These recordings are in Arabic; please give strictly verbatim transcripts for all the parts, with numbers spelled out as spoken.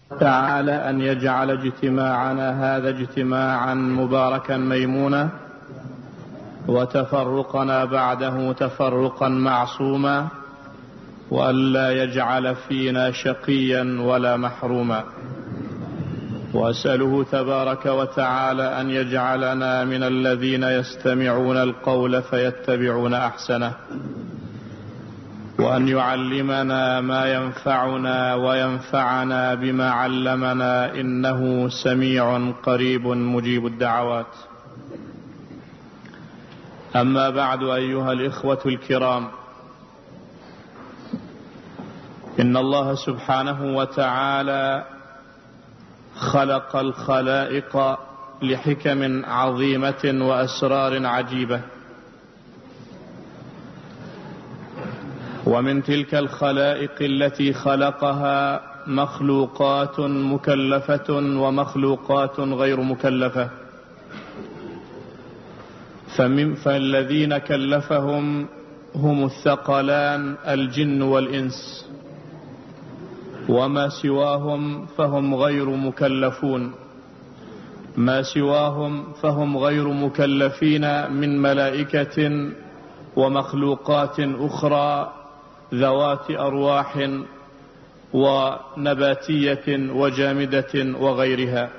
تعالى أن يجعل اجتماعنا هذا اجتماعا مباركا ميمونا، وتفرقنا بعده تفرقا معصوما، وألا يجعل فينا شقيا ولا محروما. وأسأله تبارك وتعالى أن يجعلنا من الذين يستمعون القول فيتبعون أحسنه، وأن يعلمنا ما ينفعنا وينفعنا بما علمنا، إنه سميع قريب مجيب الدعوات. أما بعد، أيها الإخوة الكرام، إن الله سبحانه وتعالى خلق الخلائق لحكم عظيمة وأسرار عجيبة، ومن تلك الخلائق التي خلقها مخلوقات مكلفة ومخلوقات غير مكلفة. فالذين كلفهم هم الثقلان الجن والإنس، وما سواهم فهم غير مكلفون. ما سواهم فهم غير مكلفين من ملائكة ومخلوقات أخرى ذوات أرواح ونباتية وجامدة وغيرها.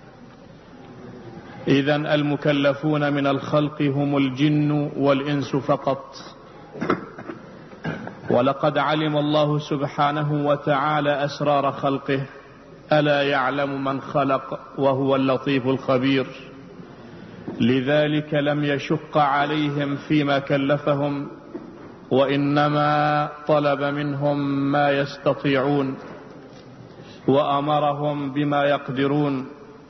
إذن المكلفون من الخلق هم الجن والإنس فقط. ولقد علم الله سبحانه وتعالى أسرار خلقه، ألا يعلم من خلق وهو اللطيف الخبير. لذلك لم يشق عليهم فيما كلفهم، وإنما طلب منهم ما يستطيعون وأمرهم بما يقدرون.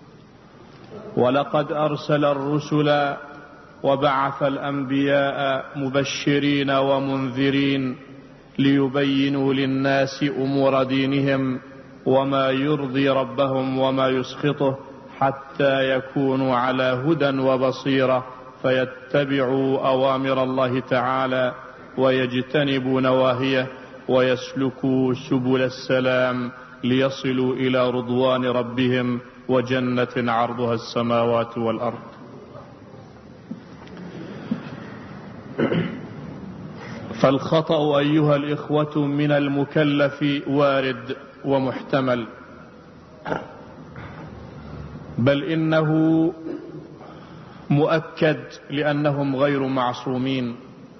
ولقد أرسل الرسل وبعث الأنبياء مبشرين ومنذرين ليبينوا للناس أمور دينهم وما يرضي ربهم وما يسخطه، حتى يكونوا على هدى وبصيرة فيتبعوا أوامر الله تعالى ويجتنبوا نواهيه ويسلكوا سبل السلام ليصلوا إلى رضوان ربهم وجنة عرضها السماوات والأرض. فالخطأ أيها الإخوة من المكلف وارد ومحتمل، بل إنه مؤكد، لأنهم غير معصومين.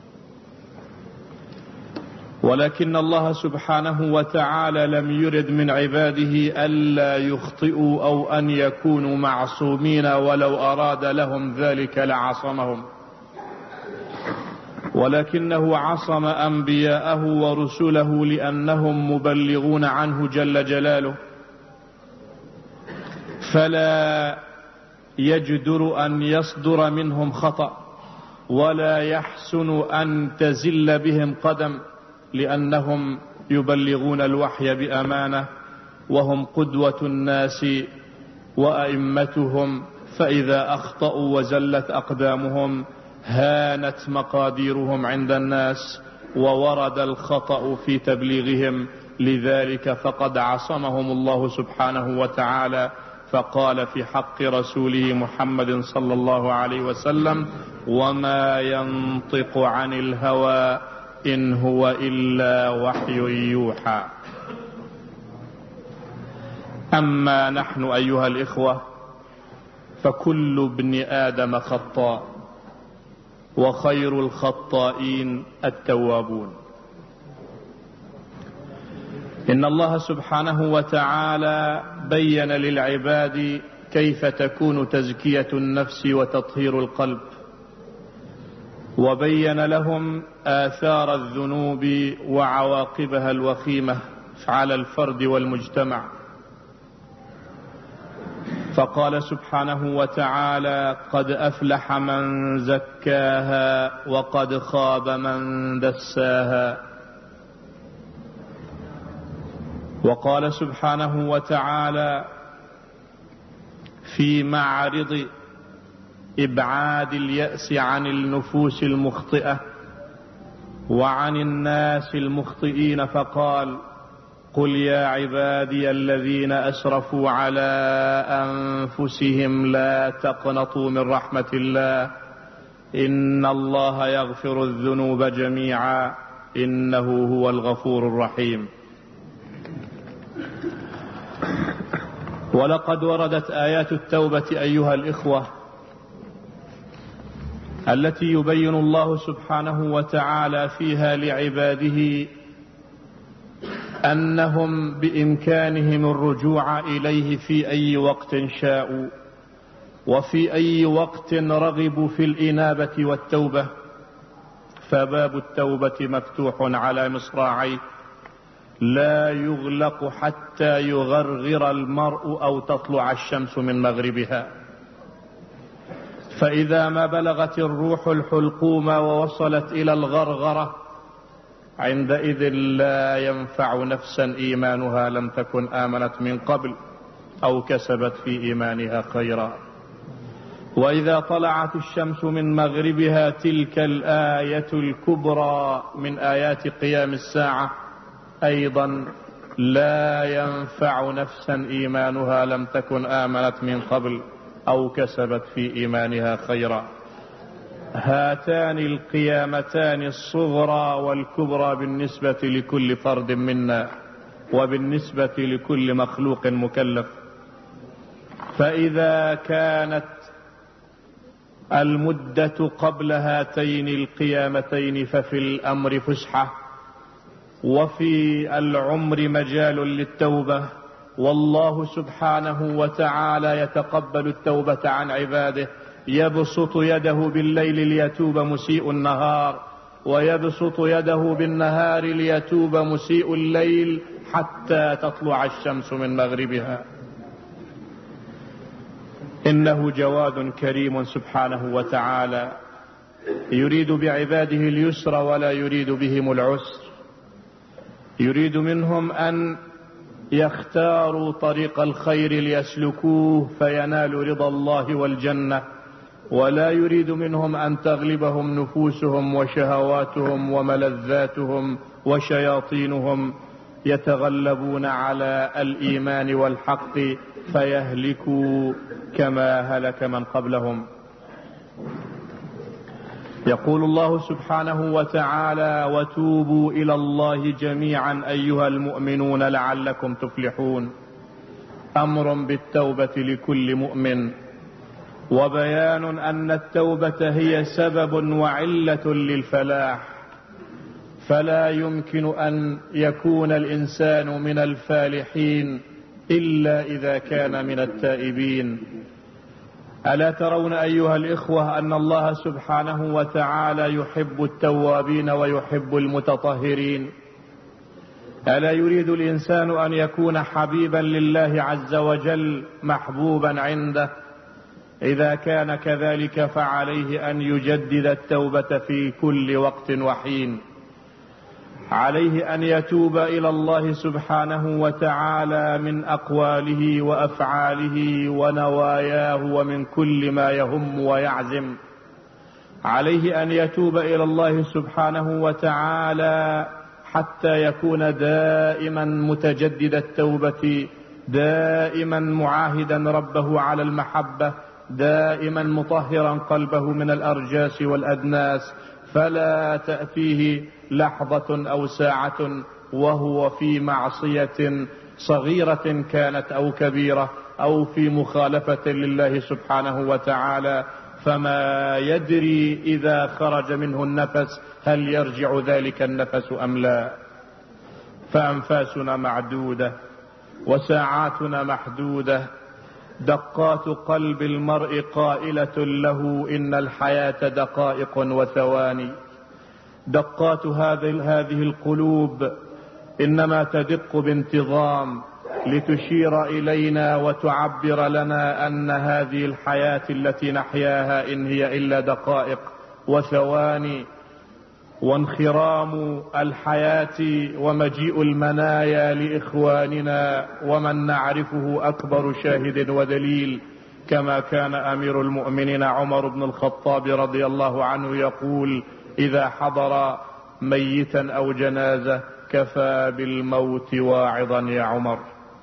ولكن الله سبحانه وتعالى لم يرد من عباده ألا يخطئوا أو أن يكونوا معصومين، ولو أراد لهم ذلك لعصمهم. ولكنه عصم أنبياءه ورسله لأنهم مبلغون عنه جل جلاله، فلا يجدر أن يصدر منهم خطأ، ولا يحسن أن تزل بهم قدم، لأنهم يبلغون الوحي بأمانة، وهم قدوة الناس وأئمتهم. فإذا أخطأوا وزلت أقدامهم هانت مقاديرهم عند الناس، وورد الخطأ في تبليغهم. لذلك فقد عصمهم الله سبحانه وتعالى، فقال في حق رسوله محمد صلى الله عليه وسلم: وما ينطق عن الهوى إن هو إلا وحي يوحى. أما نحن أيها الإخوة فكل ابن آدم خطاء، وخير الخطائين التوابون. إن الله سبحانه وتعالى بين للعباد كيف تكون تزكية النفس وتطهير القلب، وبين لهم آثار الذنوب وعواقبها الوخيمة على الفرد والمجتمع. فقال سبحانه وتعالى: قد أفلح من زكاها وقد خاب من دساها. وقال سبحانه وتعالى في معرض إبعاد اليأس عن النفوس المخطئة وعن الناس المخطئين، فقال: قل يا عبادي الذين أسرفوا على أنفسهم لا تقنطوا من رحمة الله إن الله يغفر الذنوب جميعا إنه هو الغفور الرحيم. ولقد وردت آيات التوبة أيها الإخوة التي يبين الله سبحانه وتعالى فيها لعباده أنهم بإمكانهم الرجوع إليه في أي وقت شاءوا وفي أي وقت رغبوا في الإنابة والتوبة، فباب التوبة مفتوح على مصراعيه لا يغلق حتى يغرغر المرء أو تطلع الشمس من مغربها. فإذا ما بلغت الروح الحلقوم ووصلت إلى الغرغرة عندئذ لا ينفع نفسا إيمانها لم تكن آمنت من قبل أو كسبت في إيمانها خيرا. وإذا طلعت الشمس من مغربها تلك الآية الكبرى من آيات قيام الساعة أيضا لا ينفع نفسا إيمانها لم تكن آمنت من قبل أو كسبت في إيمانها خيرا. هاتان القيامتان الصغرى والكبرى بالنسبة لكل فرد منا وبالنسبة لكل مخلوق مكلف. فإذا كانت المدة قبل هاتين القيامتين ففي الأمر فسحة وفي العمر مجال للتوبة، والله سبحانه وتعالى يتقبل التوبة عن عباده، يبسط يده بالليل ليتوب مسيء النهار ويبسط يده بالنهار ليتوب مسيء الليل حتى تطلع الشمس من مغربها. إنه جواد كريم سبحانه وتعالى يريد بعباده اليسر ولا يريد بهم العسر، يريد منهم أن يختاروا طريق الخير ليسلكوه فينالوا رضا الله والجنة، ولا يريد منهم أن تغلبهم نفوسهم وشهواتهم وملذاتهم وشياطينهم يتغلبون على الإيمان والحق فيهلكوا كما هلك من قبلهم. يقول الله سبحانه وتعالى: وتوبوا إلى الله جميعا أيها المؤمنون لعلكم تفلحون. أمر بالتوبة لكل مؤمن، وبيان أن التوبة هي سبب وعلة للفلاح، فلا يمكن أن يكون الإنسان من الفالحين إلا إذا كان من التائبين. ألا ترون أيها الإخوة أن الله سبحانه وتعالى يحب التوابين ويحب المتطهرين؟ ألا يريد الإنسان أن يكون حبيبا لله عز وجل محبوبا عنده؟ إذا كان كذلك فعليه أن يجدد التوبة في كل وقت وحين، عليه أن يتوب إلى الله سبحانه وتعالى من أقواله وأفعاله ونواياه ومن كل ما يهم ويعزم، عليه أن يتوب إلى الله سبحانه وتعالى حتى يكون دائما متجدد التوبة، دائما معاهدا ربه على المحبة، دائما مطهرا قلبه من الأرجاس والأدناس، فلا تأتيه لحظة أو ساعة وهو في معصية صغيرة كانت أو كبيرة أو في مخالفة لله سبحانه وتعالى، فما يدري إذا خرج منه النفس هل يرجع ذلك النفس أم لا. فأنفاسنا معدودة وساعاتنا محدودة، دقات قلب المرء قائلة له إن الحياة دقائق وثواني. دقات هذه القلوب إنما تدق بانتظام لتشير إلينا وتعبر لنا أن هذه الحياة التي نحياها إن هي إلا دقائق وثواني، وانخرام الحياة ومجيء المنايا لإخواننا ومن نعرفه أكبر شاهد ودليل، كما كان أمير المؤمنين عمر بن الخطاب رضي الله عنه يقول: إذا حضر ميتا أو جنازة كفى بالموت واعظا يا عمر.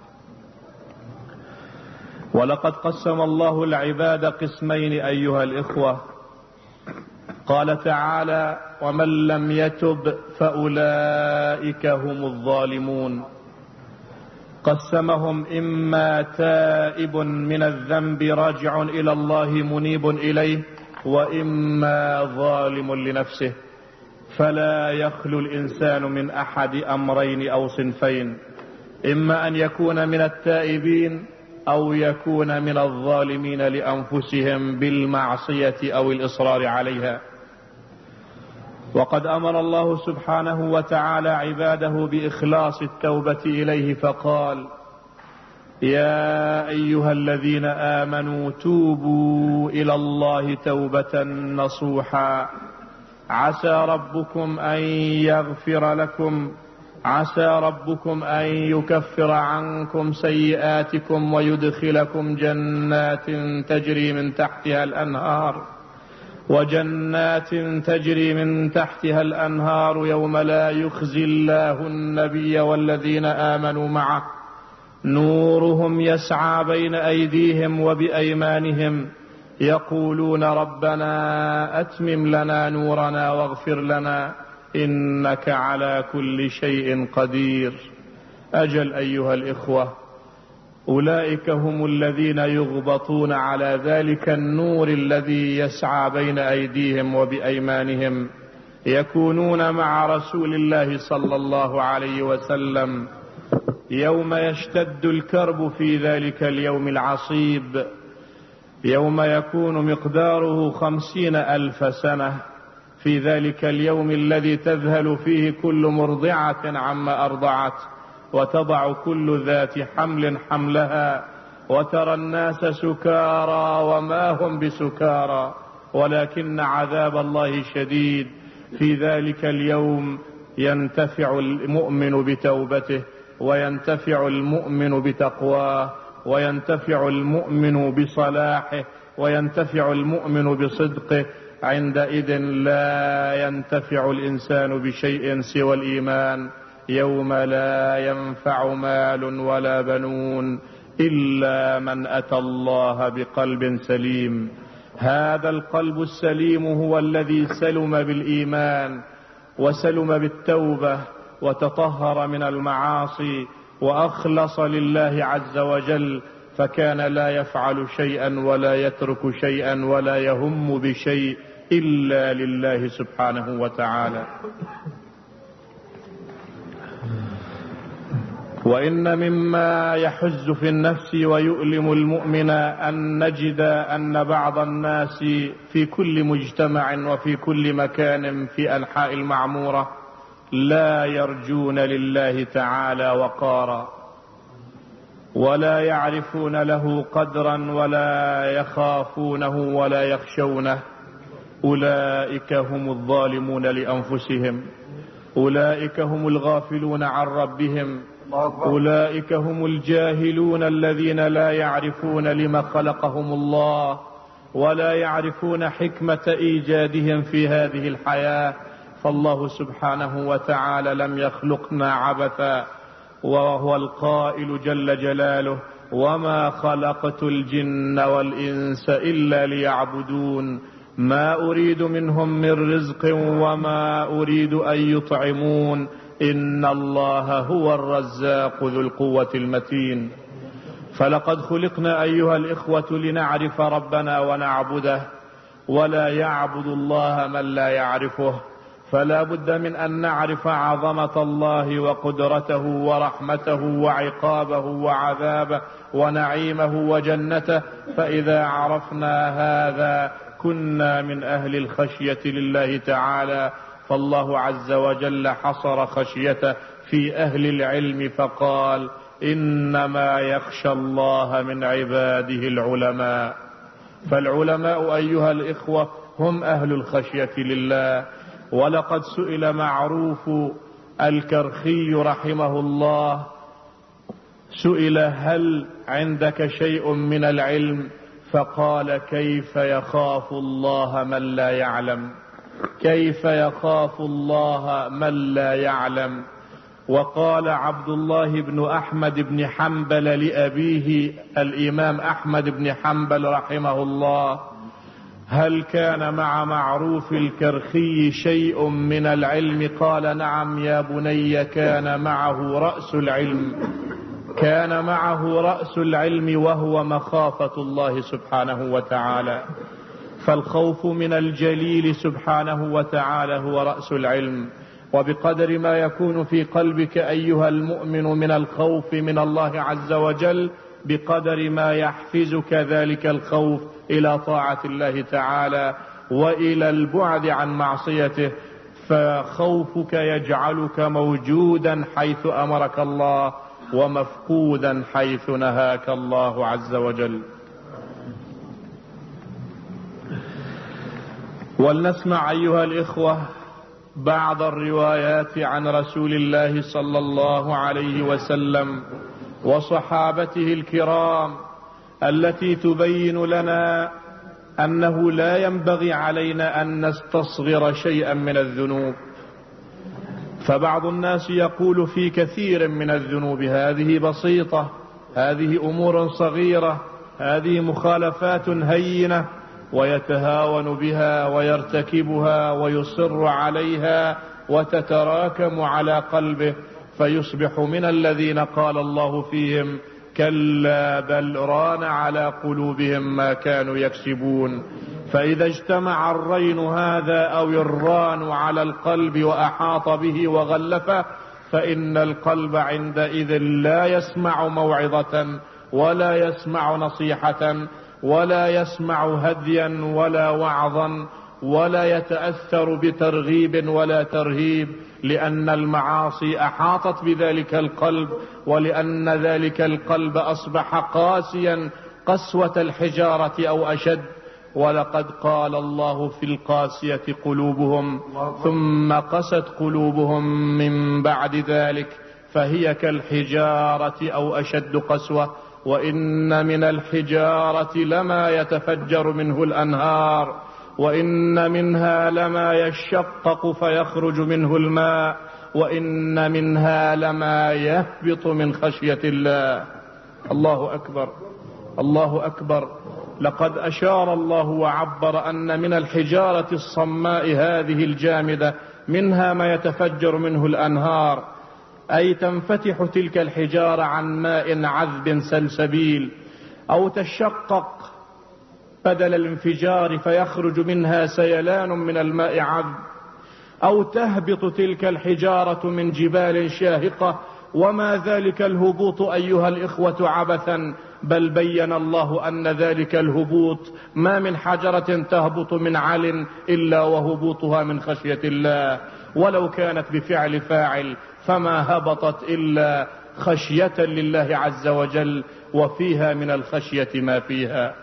ولقد قسم الله العباد قسمين أيها الإخوة. قال تعالى: ومن لم يتب فأولئك هم الظالمون. قسمهم: إما تائب من الذنب راجع إلى الله منيب إليه، وإما ظالم لنفسه. فلا يخلو الإنسان من أحد أمرين أو صنفين، إما أن يكون من التائبين أو يكون من الظالمين لأنفسهم بالمعصية أو الإصرار عليها. وقد أمر الله سبحانه وتعالى عباده بإخلاص التوبة إليه فقال: يا أيها الذين آمنوا توبوا إلى الله توبة نصوحا عسى ربكم أن يغفر لكم عسى ربكم أن يكفر عنكم سيئاتكم ويدخلكم جنات تجري من تحتها الأنهار وجنات تجري من تحتها الأنهار يوم لا يخزي الله النبي والذين آمنوا معه نورهم يسعى بين أيديهم وبأيمانهم يقولون ربنا أتمم لنا نورنا واغفر لنا إنك على كل شيء قدير. أجل أيها الإخوة، أولئك هم الذين يغبطون على ذلك النور الذي يسعى بين أيديهم وبأيمانهم، يكونون مع رسول الله صلى الله عليه وسلم يوم يشتد الكرب في ذلك اليوم العصيب، يوم يكون مقداره خمسين ألف سنة، في ذلك اليوم الذي تذهل فيه كل مرضعة عما أرضعت وتضع كل ذات حمل حملها، وترى الناس سكارى وما هم بسكارى ولكن عذاب الله شديد. في ذلك اليوم ينتفع المؤمن بتوبته، وينتفع المؤمن بتقواه، وينتفع المؤمن بصلاحه، وينتفع المؤمن بصدقه. عندئذ لا ينتفع الإنسان بشيء سوى الإيمان، يوم لا ينفع مال ولا بنون إلا من أتى الله بقلب سليم. هذا القلب السليم هو الذي سلم بالإيمان وسلم بالتوبة وتطهر من المعاصي وأخلص لله عز وجل، فكان لا يفعل شيئا ولا يترك شيئا ولا يهم بشيء إلا لله سبحانه وتعالى. وإن مما يحز في النفس ويؤلم المؤمن أن نجد أن بعض الناس في كل مجتمع وفي كل مكان في أنحاء المعمورة لا يرجون لله تعالى وقارا، ولا يعرفون له قدرا ولا يخافونه ولا يخشونه. أولئك هم الظالمون لأنفسهم، أولئك هم الغافلون عن ربهم، أولئك هم الجاهلون الذين لا يعرفون لما خلقهم الله ولا يعرفون حكمة إيجادهم في هذه الحياة. فالله سبحانه وتعالى لم يخلقنا عبثا، وهو القائل جل جلاله: وما خلقت الجن والإنس إلا ليعبدون ما أريد منهم من رزق وما أريد أن يطعمون إن الله هو الرزاق ذو القوة المتين. فلقد خلقنا أيها الإخوة لنعرف ربنا ونعبده، ولا يعبد الله من لا يعرفه. فلا بد من أن نعرف عظمة الله وقدرته ورحمته وعقابه وعذابه ونعيمه وجنته، فإذا عرفنا هذا كنا من أهل الخشية لله تعالى. فالله عز وجل حصر خشيته في أهل العلم فقال: إنما يخشى الله من عباده العلماء. فالعلماء أيها الإخوة هم أهل الخشية لله. ولقد سئل معروف الكرخي رحمه الله، سئل: هل عندك شيء من العلم؟ فقال: كيف يخاف الله من لا يعلم، كيف يخاف الله من لا يعلم. وقال عبد الله بن أحمد بن حنبل لأبيه الإمام أحمد بن حنبل رحمه الله: هل كان مع معروف الكرخي شيء من العلم؟ قال: نعم يا بني، كان معه رأس العلم، كان معه رأس العلم وهو مخافة الله سبحانه وتعالى. فالخوف من الجليل سبحانه وتعالى هو رأس العلم. وبقدر ما يكون في قلبك أيها المؤمن من الخوف من الله عز وجل، بقدر ما يحفزك ذلك الخوف إلى طاعة الله تعالى وإلى البعد عن معصيته. فخوفك يجعلك موجودا حيث أمرك الله ومفقودا حيث نهاك الله عز وجل. ولنسمع أيها الإخوة بعض الروايات عن رسول الله صلى الله عليه وسلم وصحابته الكرام التي تبين لنا أنه لا ينبغي علينا أن نستصغر شيئا من الذنوب. فبعض الناس يقول في كثير من الذنوب: هذه بسيطة، هذه أمور صغيرة، هذه مخالفات هينة، ويتهاون بها ويرتكبها ويصر عليها وتتراكم على قلبه، فيصبح من الذين قال الله فيهم: كلا بل ران على قلوبهم ما كانوا يكسبون. فإذا اجتمع الرين هذا أو الران على القلب وأحاط به وغلفه، فإن القلب عندئذ لا يسمع موعظة ولا يسمع نصيحة ولا يسمع هديا ولا وعظا ولا يتأثر بترغيب ولا ترهيب، لأن المعاصي أحاطت بذلك القلب، ولأن ذلك القلب أصبح قاسيا قسوة الحجارة أو أشد. ولقد قال الله في القاسية قلوبهم ثم قست قلوبهم من بعد ذلك فهي كالحجارة أو أشد قسوة. وإن من الحجارة لما يتفجر منه الأنهار، وإن منها لما يشقق فيخرج منه الماء، وإن منها لما يهبط من خشية الله. الله أكبر، الله أكبر. لقد أشار الله وعبر أن من الحجارة الصماء هذه الجامدة منها ما يتفجر منه الأنهار، أي تنفتح تلك الحجارة عن ماء عذب سلسبيل، أو تشقق بدل الانفجار فيخرج منها سيلان من الماء عذب، أو تهبط تلك الحجارة من جبال شاهقة. وما ذلك الهبوط أيها الإخوة عبثا، بل بين الله أن ذلك الهبوط ما من حجرة تهبط من عل إلا وهبوطها من خشية الله، ولو كانت بفعل فاعل فما هبطت إلا خشية لله عز وجل، وفيها من الخشية ما فيها.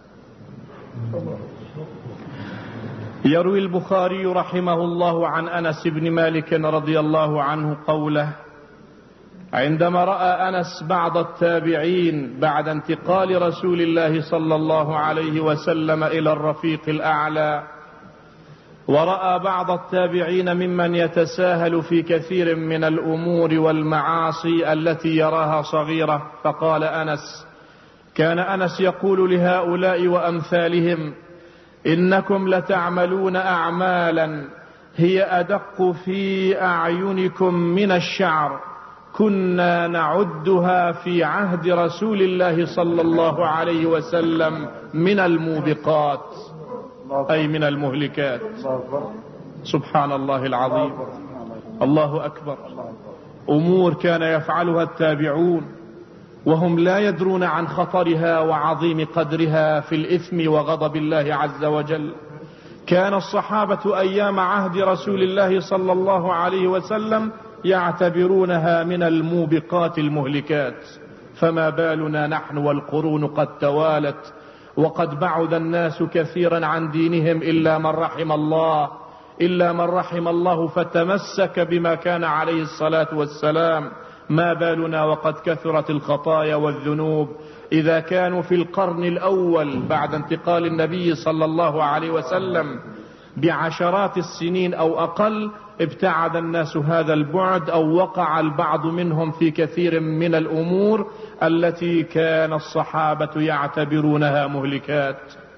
يروي البخاري رحمه الله عن أنس بن مالك رضي الله عنه قوله: عندما رأى أنس بعض التابعين بعد انتقال رسول الله صلى الله عليه وسلم إلى الرفيق الأعلى، ورأى بعض التابعين ممن يتساهل في كثير من الأمور والمعاصي التي يراها صغيرة، فقال أنس: كان أنس يقول لهؤلاء وأمثالهم: إنكم لتعملون أعمالا هي أدق في أعينكم من الشعر، كنا نعدها في عهد رسول الله صلى الله عليه وسلم من الموبقات، أي من المهلكات. سبحان الله العظيم، الله أكبر. أمور كان يفعلها التابعون وهم لا يدرون عن خطرها وعظيم قدرها في الإثم وغضب الله عز وجل. كان الصحابة أيام عهد رسول الله صلى الله عليه وسلم يعتبرونها من الموبقات المهلكات، فما بالنا نحن والقرون قد توالت وقد بعد الناس كثيرا عن دينهم إلا من رحم الله، إلا من رحم الله فتمسك بما كان عليه الصلاة والسلام. ما بالنا وقد كثرت الخطايا والذنوب. إذا كانوا في القرن الأول بعد انتقال النبي صلى الله عليه وسلم بعشرات السنين أو أقل ابتعد الناس هذا البعد، أو وقع البعض منهم في كثير من الأمور التي كان الصحابة يعتبرونها مهلكات.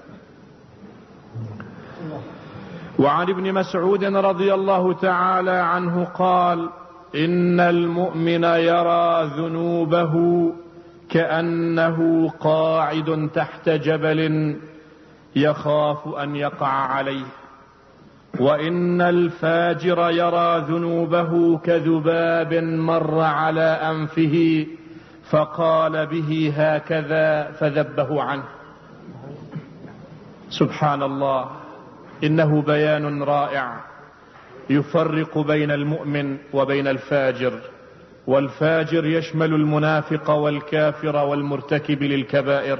وعن ابن مسعود رضي الله تعالى عنه قال: إن المؤمن يرى ذنوبه كأنه قاعد تحت جبل يخاف أن يقع عليه، وإن الفاجر يرى ذنوبه كذباب مر على أنفه فقال به هكذا فذبه عنه. سبحان الله، إنه بيان رائع يفرق بين المؤمن وبين الفاجر، والفاجر يشمل المنافق والكافر والمرتكب للكبائر.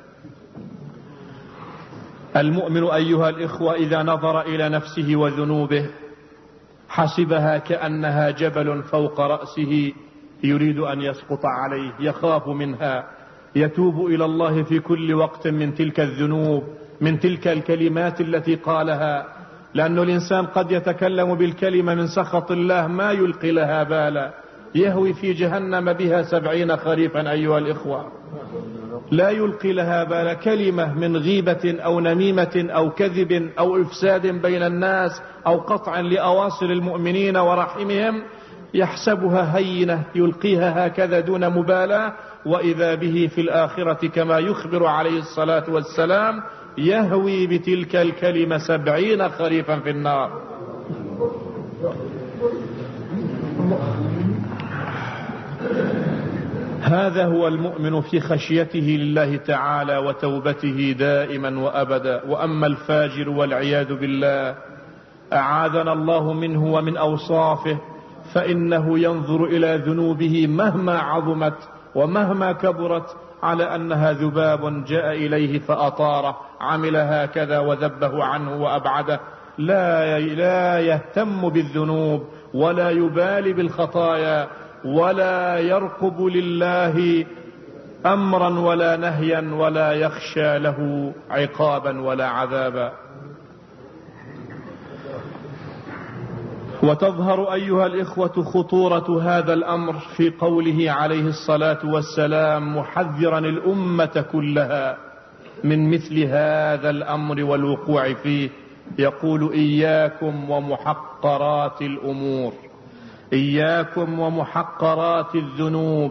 المؤمن أيها الإخوة إذا نظر إلى نفسه وذنوبه حسبها كأنها جبل فوق رأسه يريد أن يسقط عليه، يخاف منها، يتوب إلى الله في كل وقت من تلك الذنوب، من تلك الكلمات التي قالها، لأن الإنسان قد يتكلم بالكلمة من سخط الله ما يلقي لها بالا، يهوي في جهنم بها سبعين خريفا أيها الإخوة، لا يلقي لها بالا. كلمة من غيبة أو نميمة أو كذب أو إفساد بين الناس أو قطع لأواصر المؤمنين ورحمهم يحسبها هينة يلقيها هكذا دون مبالاة، وإذا به في الآخرة كما يخبر عليه الصلاة والسلام يهوي بتلك الكلمة سبعين خريفا في النار. هذا هو المؤمن في خشيته لله تعالى وتوبته دائما وأبدا. وأما الفاجر والعياذ بالله أعاذنا الله منه ومن أوصافه، فإنه ينظر إلى ذنوبه مهما عظمت ومهما كبرت على أنها ذباب جاء إليه فأطاره، عمل هكذا وذبه عنه وأبعده، لا لا يهتم بالذنوب ولا يبالي بالخطايا ولا يرقب لله أمرا ولا نهيا ولا يخشى له عقابا ولا عذابا. وتظهر أيها الإخوة خطورة هذا الأمر في قوله عليه الصلاة والسلام محذرا الأمة كلها من مثل هذا الأمر والوقوع فيه، يقول: إياكم ومحقرات الأمور، إياكم ومحقرات الذنوب،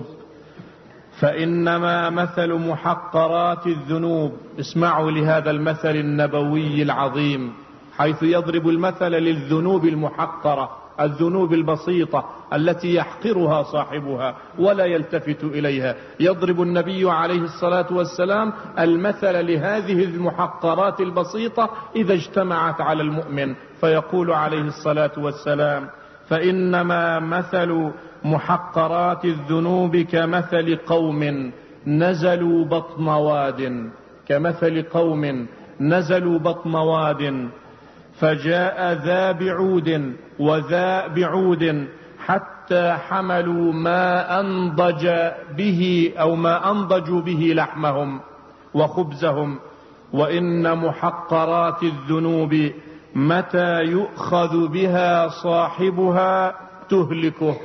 فإنما مثل محقرات الذنوب. اسمعوا لهذا المثل النبوي العظيم، حيث يضرب المثل للذنوب المحقرة، الذنوب البسيطة التي يحقرها صاحبها ولا يلتفت إليها. يضرب النبي عليه الصلاة والسلام المثل لهذه المحقرات البسيطة إذا اجتمعت على المؤمن، فيقول عليه الصلاة والسلام: فإنما مثل محقرات الذنوب كمثل قوم نزلوا بطن واد، كمثل قوم نزلوا بطن واد فجاء ذا بعود وذا بعود حتى حملوا ما أنضج به أو ما أنضجوا به لحمهم وخبزهم، وإن محقرات الذنوب متى يؤخذ بها صاحبها تهلكه،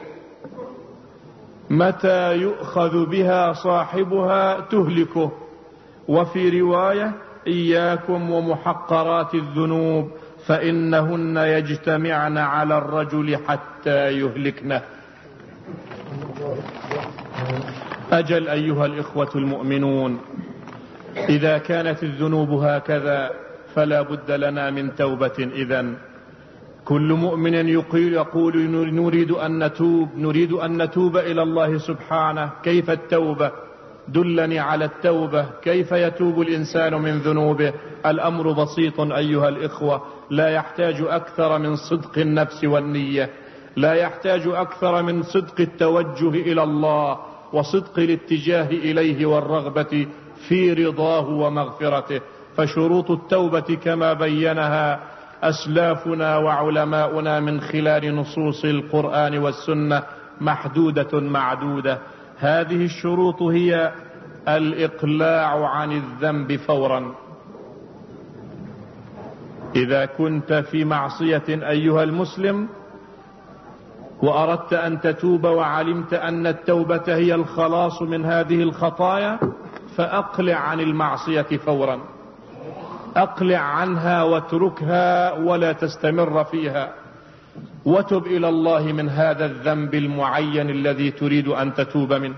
متى يؤخذ بها صاحبها تهلكه. وفي رواية: إياكم ومحقرات الذنوب فإنهن يجتمعن على الرجل حتى يهلكنه. أجل أيها الإخوة المؤمنون، إذا كانت الذنوب هكذا فلا بد لنا من توبة. إذن كل مؤمن يقول, يقول نريد أن نتوب، نريد أن نتوب إلى الله سبحانه. كيف التوبة؟ دلني على التوبة، كيف يتوب الإنسان من ذنوبه؟ الأمر بسيط أيها الإخوة، لا يحتاج أكثر من صدق النفس والنية، لا يحتاج أكثر من صدق التوجه إلى الله وصدق الاتجاه إليه والرغبة في رضاه ومغفرته. فشروط التوبة كما بينها أسلافنا وعلماؤنا من خلال نصوص القرآن والسنة محدودة معدودة. هذه الشروط هي الإقلاع عن الذنب فورا. إذا كنت في معصية أيها المسلم وأردت أن تتوب وعلمت أن التوبة هي الخلاص من هذه الخطايا، فأقلع عن المعصية فورا، أقلع عنها واتركها ولا تستمر فيها، وتب إلى الله من هذا الذنب المعين الذي تريد أن تتوب منه.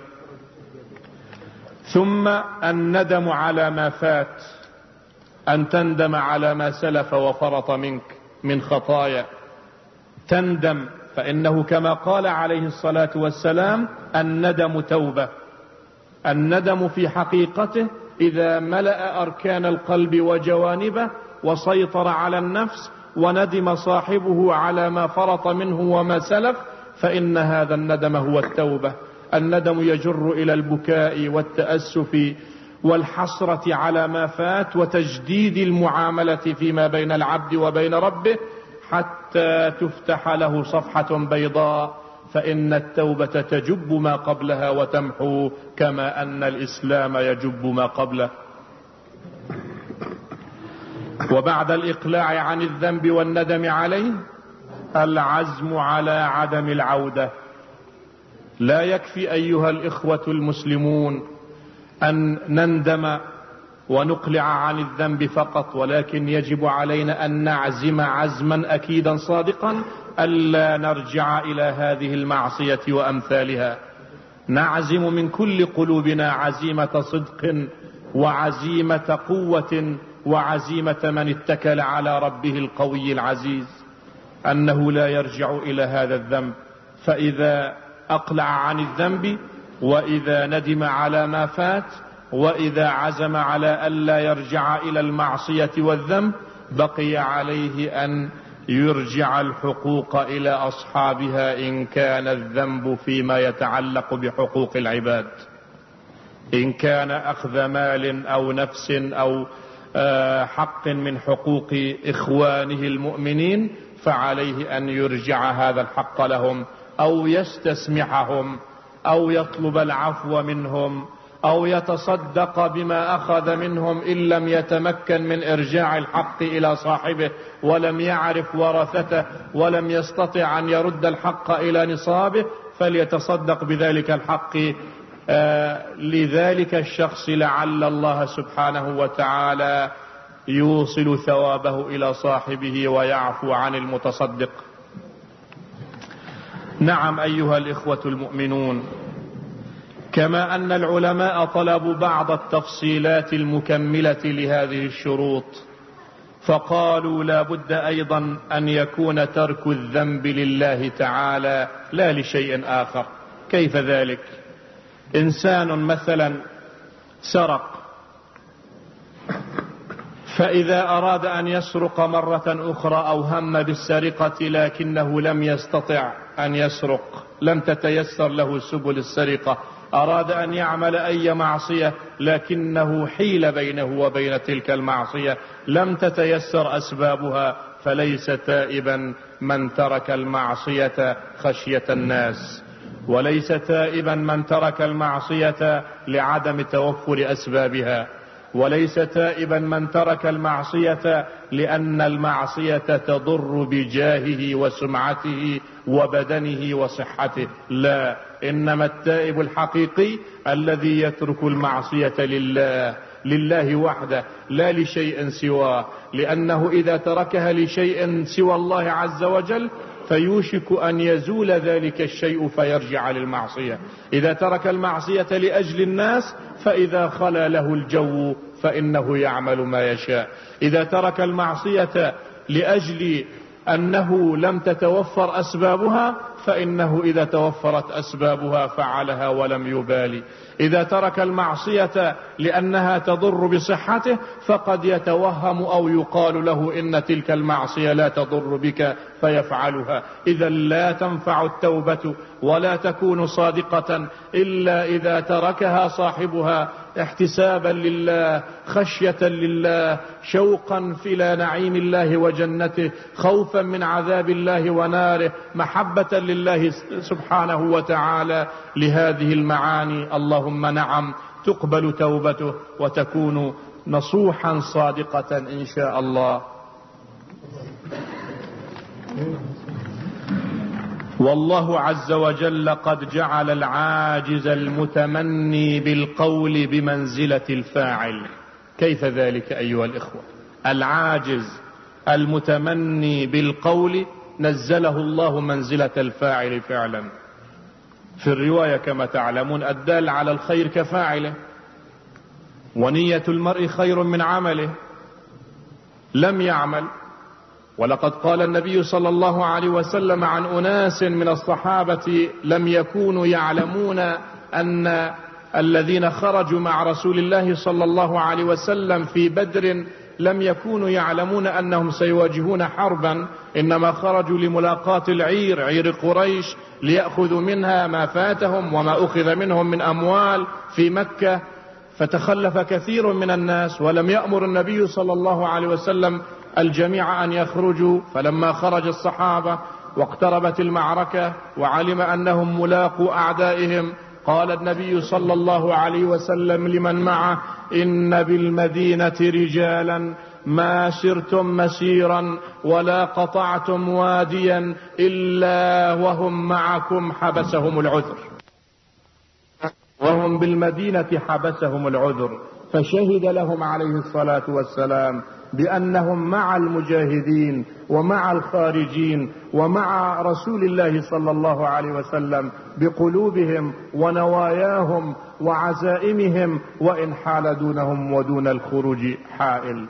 ثم الندم على ما فات، أن تندم على ما سلف وفرط منك من خطايا، تندم، فإنه كما قال عليه الصلاة والسلام الندم توبة. الندم في حقيقته إذا ملأ أركان القلب وجوانبه وسيطر على النفس وندم صاحبه على ما فرط منه وما سلف، فإن هذا الندم هو التوبة. الندم يجر إلى البكاء والتأسف والحسرة على ما فات وتجديد المعاملة فيما بين العبد وبين ربه حتى تفتح له صفحة بيضاء، فإن التوبة تجب ما قبلها وتمحو، كما أن الإسلام يجب ما قبله. وبعد الإقلاع عن الذنب والندم عليه العزم على عدم العودة. لا يكفي أيها الإخوة المسلمون أن نندم ونقلع عن الذنب فقط، ولكن يجب علينا أن نعزم عزما أكيدا صادقا ألا نرجع إلى هذه المعصية وأمثالها. نعزم من كل قلوبنا عزيمة صدق وعزيمة قوة وعزيمة من اتكل على ربه القوي العزيز أنه لا يرجع إلى هذا الذنب. فإذا أقلع عن الذنب، وإذا ندم على ما فات، وإذا عزم على ألا يرجع إلى المعصية والذنب، بقي عليه أن يرجع الحقوق إلى أصحابها إن كان الذنب فيما يتعلق بحقوق العباد، إن كان أخذ مال أو نفس أو حق من حقوق إخوانه المؤمنين، فعليه أن يرجع هذا الحق لهم، أو يستسمحهم، أو يطلب العفو منهم، أو يتصدق بما أخذ منهم إن لم يتمكن من إرجاع الحق إلى صاحبه ولم يعرف ورثته ولم يستطع أن يرد الحق إلى نصابه، فليتصدق بذلك الحق آه لذلك الشخص، لعل الله سبحانه وتعالى يوصل ثوابه إلى صاحبه ويعفو عن المتصدق. نعم أيها الإخوة المؤمنون، كما أن العلماء طلبوا بعض التفصيلات المكملة لهذه الشروط، فقالوا لا بد أيضا أن يكون ترك الذنب لله تعالى لا لشيء آخر. كيف ذلك؟ إنسان مثلا سرق، فإذا أراد أن يسرق مرة أخرى أو هم بالسرقة لكنه لم يستطع أن يسرق، لم تتيسر له سبل السرقة، أراد أن يعمل أي معصية لكنه حيل بينه وبين تلك المعصية، لم تتيسر أسبابها، فليس تائبا من ترك المعصية خشية الناس، وليس تائبا من ترك المعصية لعدم توفر أسبابها، وليس تائبا من ترك المعصية لأن المعصية تضر بجاهه وسمعته وبدنه وصحته. لا، إنما التائب الحقيقي الذي يترك المعصية لله، لله وحده، لا لشيء سواه، لأنه إذا تركها لشيء سوى الله عز وجل فيوشك أن يزول ذلك الشيء فيرجع للمعصية. إذا ترك المعصية لأجل الناس فإذا خلا له الجو فإنه يعمل ما يشاء. إذا ترك المعصية لأجل أنه لم تتوفر أسبابها فإنه إذا توفرت أسبابها فعلها ولم يبالي. إذا ترك المعصية لأنها تضر بصحته فقد يتوهم أو يقال له إن تلك المعصية لا تضر بك فيفعلها. إذا لا تنفع التوبة ولا تكون صادقة إلا إذا تركها صاحبها احتسابا لله، خشية لله، شوقا إلى نعيم الله وجنته، خوفا من عذاب الله وناره، محبة لله سبحانه وتعالى. لهذه المعاني اللهم نعم تقبل توبته وتكون نصوحا صادقة إن شاء الله. والله عز وجل قد جعل العاجز المتمني بالقول بمنزلة الفاعل. كيف ذلك أيها الإخوة؟ العاجز المتمني بالقول نزله الله منزلة الفاعل فعلا. في الرواية كما تعلمون الدال على الخير كفاعله، ونية المرء خير من عمله. لم يعمل، ولقد قال النبي صلى الله عليه وسلم عن أناس من الصحابة لم يكونوا يعلمون أن الذين خرجوا مع رسول الله صلى الله عليه وسلم في بدر لم يكونوا يعلمون أنهم سيواجهون حربا، إنما خرجوا لملاقاة العير، عير قريش، ليأخذوا منها ما فاتهم وما أخذ منهم من أموال في مكة. فتخلف كثير من الناس، ولم يأمر النبي صلى الله عليه وسلم الجميع أن يخرجوا. فلما خرج الصحابة واقتربت المعركة وعلم أنهم ملاقوا أعدائهم، قال النبي صلى الله عليه وسلم لمن معه: إن بالمدينة رجالا ما سرتم مسيرا ولا قطعتم واديا إلا وهم معكم حبسهم العذر. وهم بالمدينة حبسهم العذر، فشهد لهم عليه الصلاة والسلام بأنهم مع المجاهدين ومع الخارجين ومع رسول الله صلى الله عليه وسلم بقلوبهم ونواياهم وعزائمهم، وإن حال دونهم ودون الخروج حائل.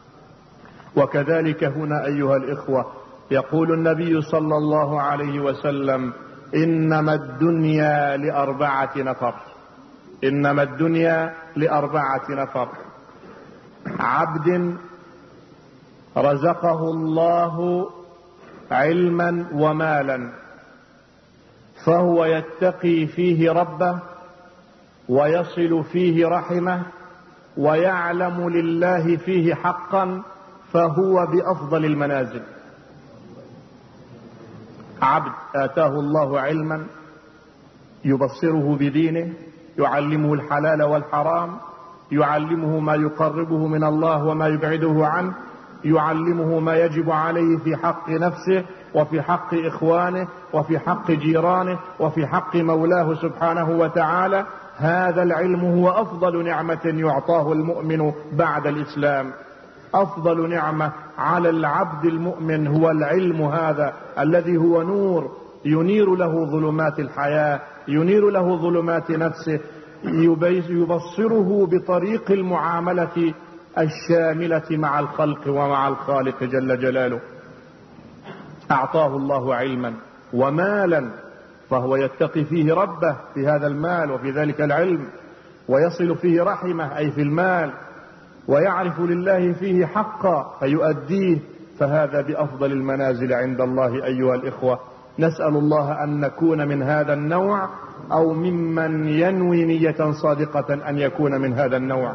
وكذلك هنا أيها الإخوة يقول النبي صلى الله عليه وسلم: إنما الدنيا لأربعة نفر. إنما الدنيا لأربعة نفر: عبد رزقه الله علما ومالا فهو يتقي فيه ربه ويصل فيه رحمه ويعلم لله فيه حقا، فهو بأفضل المنازل. عبد آتاه الله علما يبصره بدينه، يعلمه الحلال والحرام، يعلمه ما يقربه من الله وما يبعده عنه، يعلمه ما يجب عليه في حق نفسه وفي حق إخوانه وفي حق جيرانه وفي حق مولاه سبحانه وتعالى. هذا العلم هو أفضل نعمة يعطاه المؤمن بعد الإسلام. أفضل نعمة على العبد المؤمن هو العلم هذا الذي هو نور ينير له ظلمات الحياة، ينير له ظلمات نفسه، يبصره بطريق المعاملة الشاملة مع الخلق ومع الخالق جل جلاله. أعطاه الله علما ومالا فهو يتقي فيه ربه في هذا المال وفي ذلك العلم، ويصل فيه رحمه أي في المال، ويعرف لله فيه حقا فيؤديه، فهذا بأفضل المنازل عند الله أيها الإخوة. نسأل الله أن نكون من هذا النوع، أو ممن ينوي نية صادقة أن يكون من هذا النوع.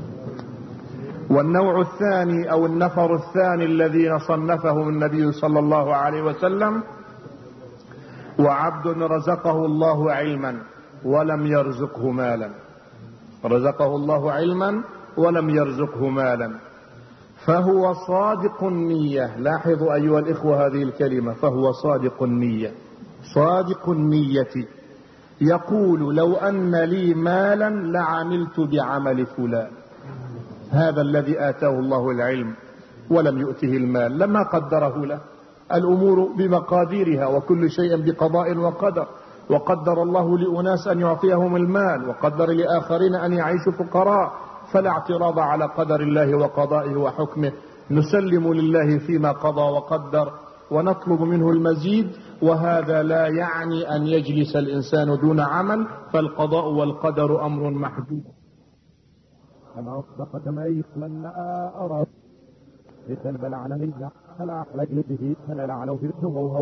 والنوع الثاني أو النفر الثاني الذين صنفهم النبي صلى الله عليه وسلم: وعبد رزقه الله علما ولم يرزقه مالا. رزقه الله علما ولم يرزقه مالا، فهو صادق النية. لاحظوا أيها الإخوة هذه الكلمة: فهو صادق النية. صادق النية يقول: لو أن لي مالا لعملت بعمل فلان. هذا الذي آتاه الله العلم ولم يؤته المال لما قدره له. الأمور بمقاديرها، وكل شيء بقضاء وقدر. وقدر الله لأناس أن يعطيهم المال، وقدر لآخرين أن يعيشوا فقراء، فلا اعتراض على قدر الله وقضائه وحكمه. نسلم لله فيما قضى وقدر ونطلب منه المزيد، وهذا لا يعني أن يجلس الإنسان دون عمل، فالقضاء والقدر أمر محدود. أنا أصدقت ما يخلن أرى بسلب العالمين فلا أحلق به فلا لعنه في الثموه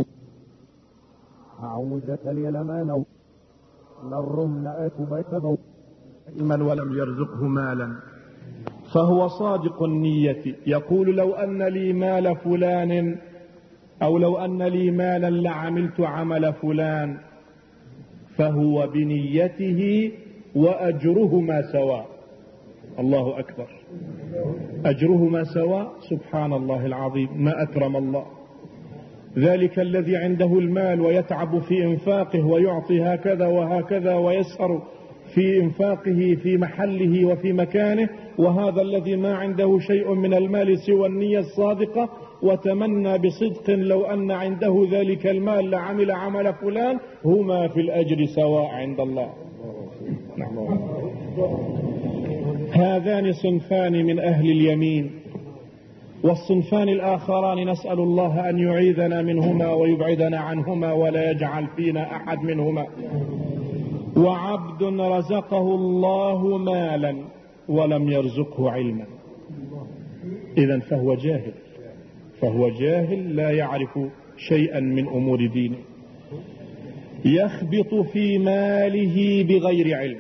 أعوذ اليلمان للرمن أكما يتبو علما ولم يرزقه مالا، فهو صادق النية. يقول: لو أن لي مال فلان، أو لو أن لي مالا لعملت عمل فلان، فهو بنيته وأجرهما سواء. الله أكبر، أجرهما سواء. سبحان الله العظيم، ما أكرم الله. ذلك الذي عنده المال ويتعب في إنفاقه ويعطي هكذا وهكذا ويسهر في إنفاقه في محله وفي مكانه، وهذا الذي ما عنده شيء من المال سوى النية الصادقة، وتمنى بصدق لو أن عنده ذلك المال لعمل عمل فلان، هما في الأجر سواء عند الله. نعم. هذان صنفان من أهل اليمين، والصنفان الآخران نسأل الله أن يعيذنا منهما ويبعدنا عنهما ولا يجعل فينا أحد منهما. وعبد رزقه الله مالا ولم يرزقه علما، إذن فهو جاهل، فهو جاهل لا يعرف شيئا من أمور دينه، يخبط في ماله بغير علم،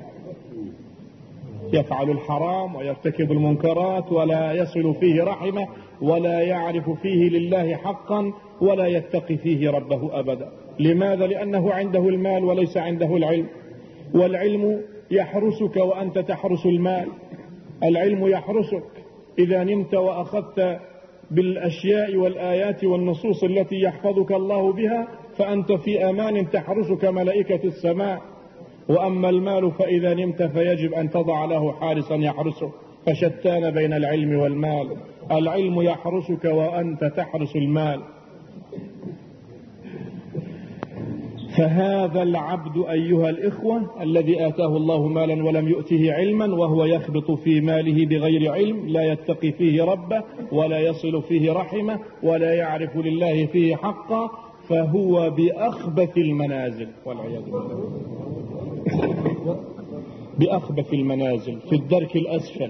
يفعل الحرام ويرتكب المنكرات ولا يصل فيه رحمه ولا يعرف فيه لله حقا ولا يتقي فيه ربه أبدا. لماذا؟ لأنه عنده المال وليس عنده العلم، والعلم يحرسك وأنت تحرس المال. العلم يحرسك إذا نمت وأخذت بالأشياء والآيات والنصوص التي يحفظك الله بها فأنت في أمان تحرسك ملائكة السماء. وأما المال فإذا نمت فيجب أن تضع له حارسا يحرسه، فشتان بين العلم والمال. العلم يحرسك وأنت تحرس المال. فهذا العبد أيها الإخوة الذي آتاه الله مالا ولم يؤته علما، وهو يخبط في ماله بغير علم، لا يتقي فيه ربه ولا يصل فيه رحمه ولا يعرف لله فيه حقا، فهو بأخبث المنازل والعياذ بالله، بأخبث المنازل في الدرك الأسفل.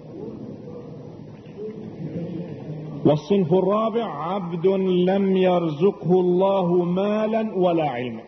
والصنف الرابع عبد لم يرزقه الله مالا ولا علما،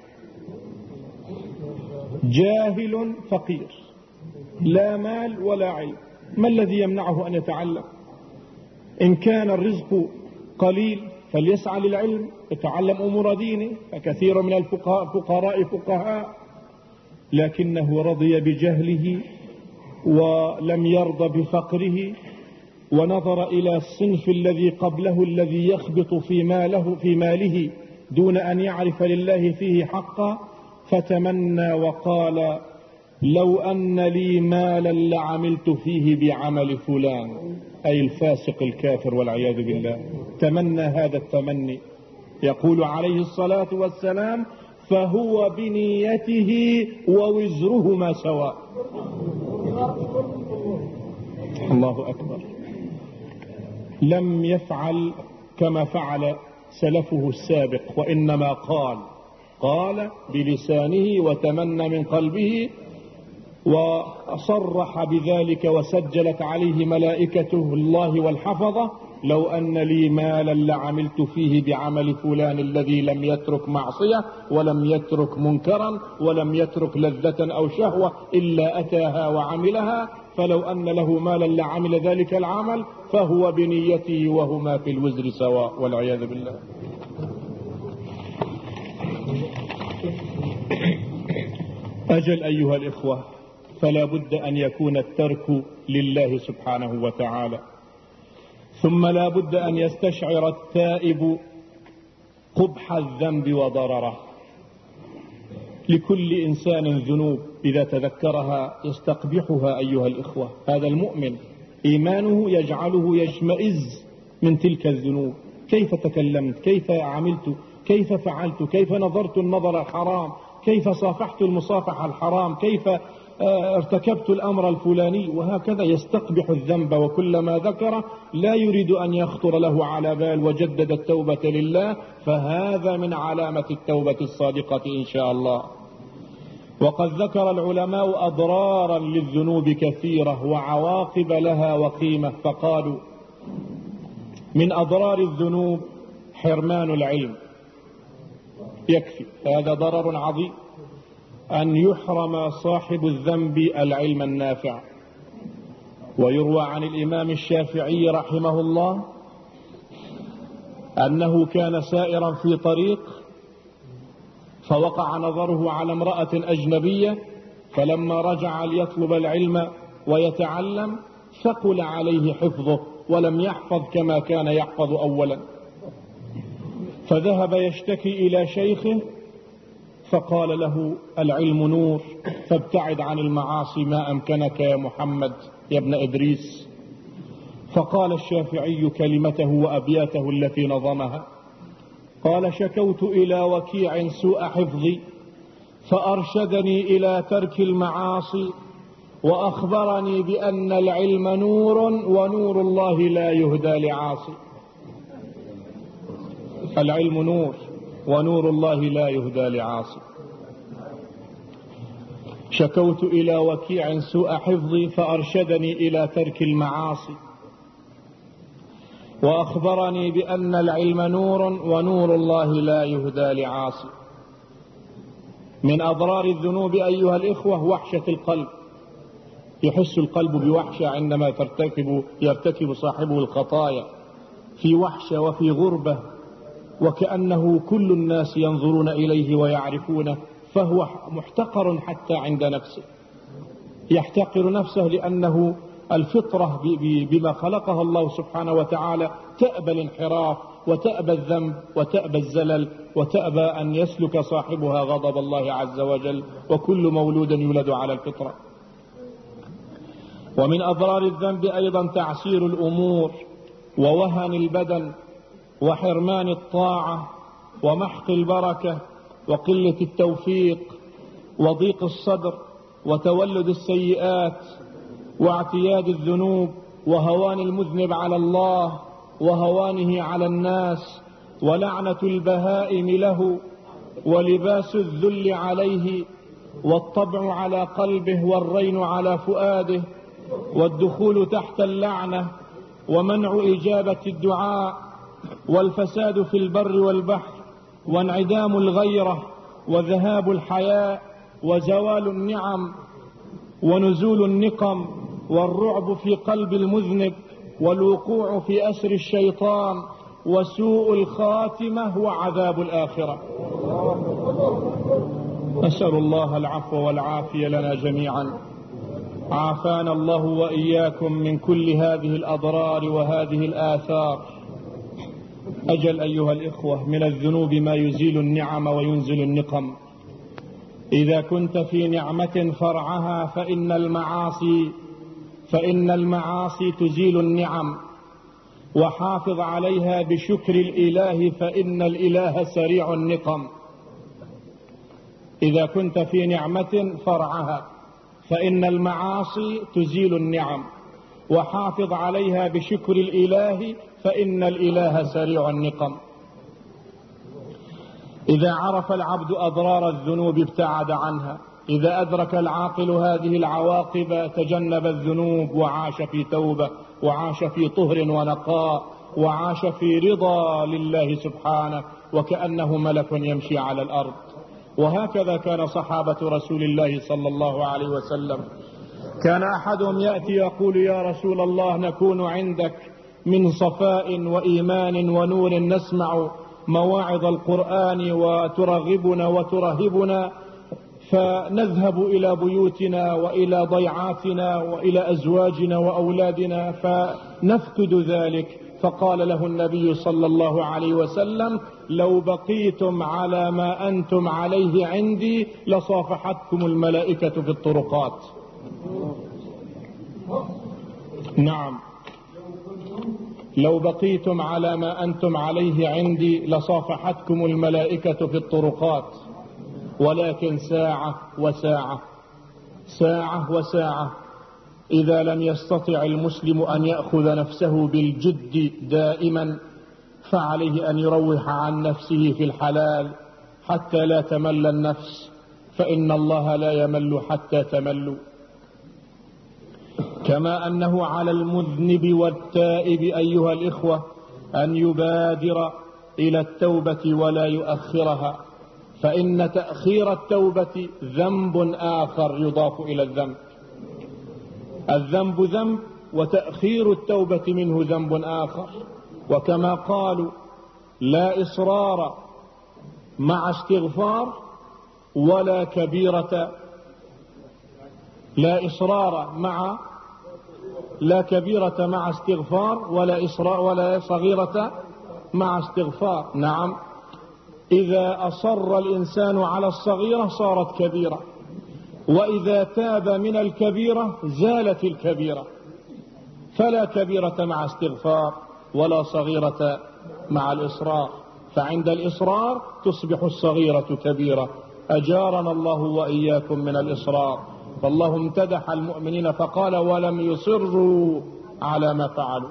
جاهل فقير لا مال ولا علم. ما الذي يمنعه أن يتعلم؟ إن كان الرزق قليل فليسعى للعلم، يتعلم أمور دينه، فكثير من الفقراء فقهاء، لكنه رضي بجهله ولم يرضى بفقره، ونظر إلى الصنف الذي قبله الذي يخبط في ماله في ماله دون أن يعرف لله فيه حقا، فتمنى وقال لو أن لي مالا لعملت فيه بعمل فلان، أي الفاسق الكافر والعياذ بالله. تمنى هذا التمني. يقول عليه الصلاة والسلام فهو بنيته ووزرهما سواء. الله أكبر. لم يفعل كما فعل سلفه السابق، وإنما قال قال بلسانه وتمنى من قلبه وصرح بذلك وسجلت عليه ملائكته الله والحفظة لو أن لي مالا لعملت فيه بعمل فلان الذي لم يترك معصية ولم يترك منكرا ولم يترك لذة أو شهوة إلا أتاها وعملها، فلو أن له مالا لعمل ذلك العمل، فهو بنيته وهما في الوزر سواء والعياذ بالله. أجل أيها الإخوة، فلا بد أن يكون الترك لله سبحانه وتعالى، ثم لا بد أن يستشعر التائب قبح الذنب وضرره. لكل إنسان ذنوب إذا تذكرها يستقبحها أيها الإخوة. هذا المؤمن إيمانه يجعله يشمئز من تلك الذنوب. كيف تكلمت، كيف عملت، كيف فعلت، كيف نظرت النظر الحرام، كيف صافحت المصافحة الحرام، كيف ارتكبت الأمر الفلاني، وهكذا يستقبح الذنب. وكلما ذكر لا يريد أن يخطر له على بال وجدد التوبة لله، فهذا من علامة التوبة الصادقة إن شاء الله. وقد ذكر العلماء أضرارا للذنوب كثيرة وعواقب لها وقيمة، فقالوا من أضرار الذنوب حرمان العلم. يكفي هذا ضرر عظيم أن يحرم صاحب الذنب العلم النافع. ويروى عن الإمام الشافعي رحمه الله أنه كان سائرا في طريق فوقع نظره على امرأة أجنبية، فلما رجع ليطلب العلم ويتعلم ثقل عليه حفظه ولم يحفظ كما كان يحفظ أولا، فذهب يشتكي إلى شيخه فقال له العلم نور، فابتعد عن المعاصي ما أمكنك يا محمد يا ابن إدريس. فقال الشافعي كلمته وأبياته التي نظمها، قال: شكوت إلى وكيع سوء حفظي فأرشدني إلى ترك المعاصي وأخبرني بأن العلم نور ونور الله لا يهدى لعاصي. العلم نور ونور الله لا يهدى لعاصي. شكوت إلى وكيع سوء حفظي فأرشدني إلى ترك المعاصي وأخبرني بأن العلم نور ونور الله لا يهدى لعاصي. من أضرار الذنوب أيها الإخوة وحشة القلب، يحس القلب بوحشة عندما ترتكب يرتكب صاحبه الخطايا، في وحشة وفي غربة، وكأنه كل الناس ينظرون إليه ويعرفونه، فهو محتقر حتى عند نفسه، يحتقر نفسه لأنه الفطرة بما خلقها الله سبحانه وتعالى تأبى الانحراف وتأبى الذنب وتأبى الزلل وتأبى أن يسلك صاحبها غضب الله عز وجل، وكل مولود يولد على الفطرة. ومن أضرار الذنب أيضا تعسير الأمور ووهن البدن وحرمان الطاعة ومحق البركة وقلة التوفيق وضيق الصدر وتولد السيئات واعتياد الذنوب وهوان المذنب على الله وهوانه على الناس ولعنة البهائم له ولباس الذل عليه والطبع على قلبه والرين على فؤاده والدخول تحت اللعنة ومنع إجابة الدعاء والفساد في البر والبحر وانعدام الغيرة وذهاب الحياء وزوال النعم ونزول النقم والرعب في قلب المذنب والوقوع في أسر الشيطان وسوء الخاتمة وعذاب الآخرة. نسأل الله العفو والعافية لنا جميعا. عافانا الله وإياكم من كل هذه الأضرار وهذه الآثار. أجل أيها الإخوة، من الذنوب ما يزيل النعم وينزل النقم. إذا كنت في نعمة فرعها فإن المعاصي فإن المعاصي تزيل النعم، وحافظ عليها بشكر الإله فإن الإله سريع النقم. إذا كنت في نعمة فرعها فإن المعاصي تزيل النعم، وحافظ عليها بشكر الإله فإن الإله سريع النقم. إذا عرف العبد أضرار الذنوب ابتعد عنها. إذا أدرك العاقل هذه العواقب تجنب الذنوب وعاش في توبة وعاش في طهر ونقاء وعاش في رضا لله سبحانه وكأنه ملك يمشي على الأرض. وهكذا كان صحابة رسول الله صلى الله عليه وسلم. كان أحدهم يأتي يقول: يا رسول الله، نكون عندك من صفاء وإيمان ونور، نسمع مواعظ القرآن وترغبنا وترهبنا، فنذهب إلى بيوتنا وإلى ضيعاتنا وإلى أزواجنا وأولادنا فنفقد ذلك. فقال له النبي صلى الله عليه وسلم: لو بقيتم على ما أنتم عليه عندي لصافحتكم الملائكة في الطرقات. نعم، لو بقيتم على ما أنتم عليه عندي لصافحتكم الملائكة في الطرقات، ولكن ساعة وساعة ساعة وساعة. إذا لم يستطع المسلم أن يأخذ نفسه بالجد دائما فعليه أن يروح عن نفسه في الحلال حتى لا تمل النفس، فإن الله لا يمل حتى تمل. كما أنه على المذنب والتائب أيها الإخوة أن يبادر إلى التوبة ولا يؤخرها، فإن تأخير التوبة ذنب آخر يضاف إلى الذنب. الذنب ذنب وتأخير التوبة منه ذنب آخر. وكما قالوا: لا إصرار مع استغفار ولا كبيرة لا إصرار مع لا كبيرة مع استغفار ولا إصرار ولا صغيرة مع استغفار. نعم، إذا أصر الإنسان على الصغيرة صارت كبيرة، وإذا تاب من الكبيرة زالت الكبيرة. فلا كبيرة مع استغفار ولا صغيرة مع الإصرار، فعند الإصرار تصبح الصغيرة كبيرة. أجارنا الله وإياكم من الإصرار. فالله امتدح المؤمنين فقال ولم يصروا على ما فعلوا.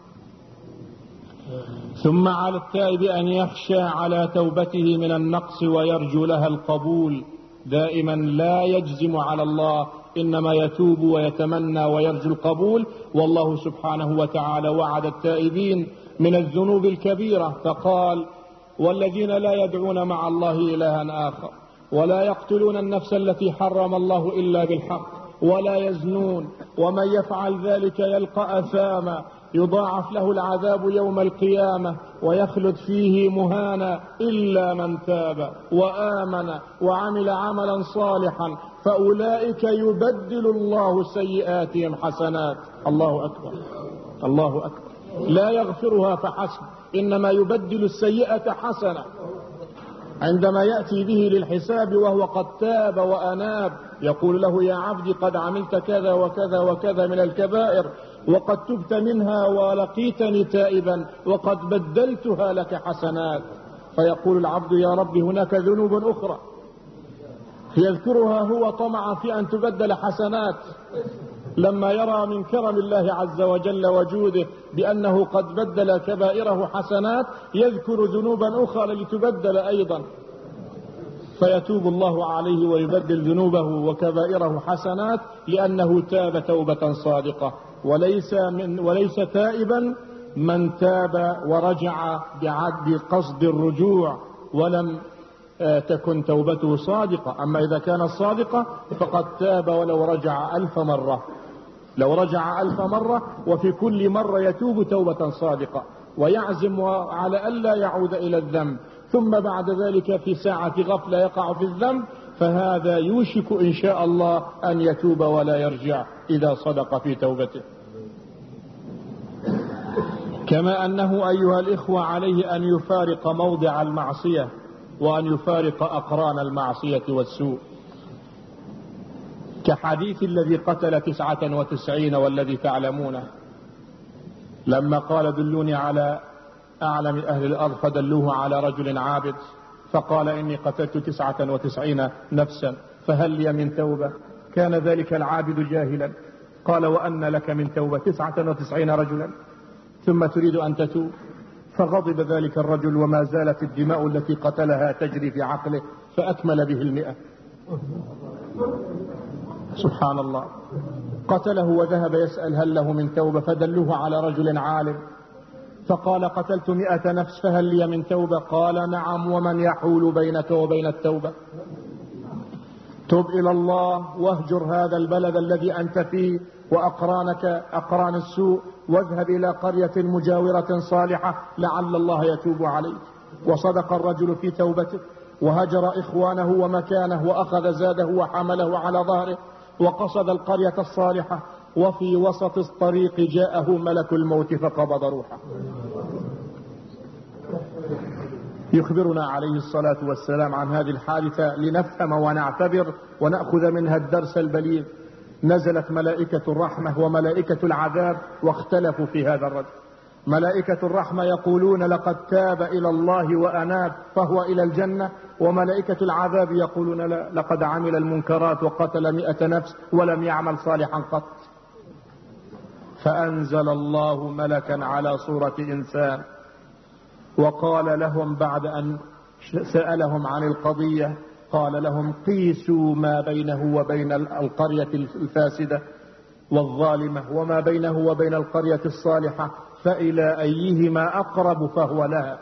ثم على التائب أن يخشى على توبته من النقص ويرجو لها القبول، دائما لا يجزم على الله، إنما يتوب ويتمنى ويرجو القبول. والله سبحانه وتعالى وعد التائبين من الذنوب الكبيرة فقال والذين لا يدعون مع الله إلها آخر ولا يقتلون النفس التي حرم الله إلا بالحق ولا يزنون ومن يفعل ذلك يلقى أثاما يضاعف له العذاب يوم القيامة ويخلد فيه مهانا إلا من تاب وآمن وعمل عملا صالحا فأولئك يبدل الله سيئاتهم حسنات. الله أكبر الله أكبر. لا يغفرها فحسب، إنما يبدل السيئة حسنة. عندما يأتي به للحساب وهو قد تاب وأناب يقول له يا عبدي قد عملت كذا وكذا وكذا من الكبائر وقد تبت منها ولقيتني تائبا وقد بدلتها لك حسنات. فيقول العبد يا رب هناك ذنوب أخرى، يذكرها هو طمعا في أن تبدل حسنات، لما يرى من كرم الله عز وجل وجوده بأنه قد بدل كبائره حسنات يذكر ذنوبا أخرى لتبدل أيضا، فيتوب الله عليه ويبدل ذنوبه وكبائره حسنات لأنه تاب توبة صادقة. وليس من وليس تائبا من تاب ورجع بقصد الرجوع ولم تكن توبته صادقة. أما إذا كانت صادقة فقد تاب ولو رجع ألف مرة، لو رجع ألف مرة وفي كل مرة يتوب توبة صادقة ويعزم على ألا يعود إلى الذنب، ثم بعد ذلك في ساعة غفلة يقع في الذنب، فهذا يوشك إن شاء الله أن يتوب ولا يرجع إذا صدق في توبته. كما أنه أيها الإخوة عليه أن يفارق موضع المعصية وأن يفارق أقران المعصية والسوء، كحديث الذي قتل تسعة وتسعين والذي تعلمونه، لما قال دلوني على أعلم أهل الأرض فدلوه على رجل عابد فقال إني قتلت تسعة وتسعين نفسا فهل لي من توبة؟ كان ذلك العابد جاهلا، قال وأن لك من توبة؟ تسعة وتسعين رجلا ثم تريد أن تتوب؟ فغضب ذلك الرجل وما زالت الدماء التي قتلها تجري في عقله فأكمل به المئة. سبحان الله. قتله وذهب يسأل هل له من توبة فدلوه على رجل عالم فقال قتلت مئة نفس فهل لي من توبة؟ قال نعم ومن يحول بينك وبين التوبة؟ تب إلى الله واهجر هذا البلد الذي أنت فيه وأقرانك أقران السوء واذهب إلى قرية مجاورة صالحة لعل الله يتوب عليك. وصدق الرجل في توبته وهجر إخوانه ومكانه وأخذ زاده وحمله على ظهره وقصد القرية الصالحة، وفي وسط الطريق جاءه ملك الموت فقبض روحه. يخبرنا عليه الصلاة والسلام عن هذه الحادثة لنفهم ونعتبر ونأخذ منها الدرس البليغ. نزلت ملائكة الرحمة وملائكة العذاب واختلفوا في هذا الرجل. ملائكة الرحمة يقولون لقد تاب إلى الله وأناب فهو إلى الجنة، وملائكة العذاب يقولون لا لقد عمل المنكرات وقتل مئة نفس ولم يعمل صالحا قط. فأنزل الله ملكا على صورة إنسان وقال لهم بعد أن سألهم عن القضية قال لهم قيسوا ما بينه وبين القرية الفاسدة والظالمة وما بينه وبين القرية الصالحة فإلى أيهما أقرب فهو لها.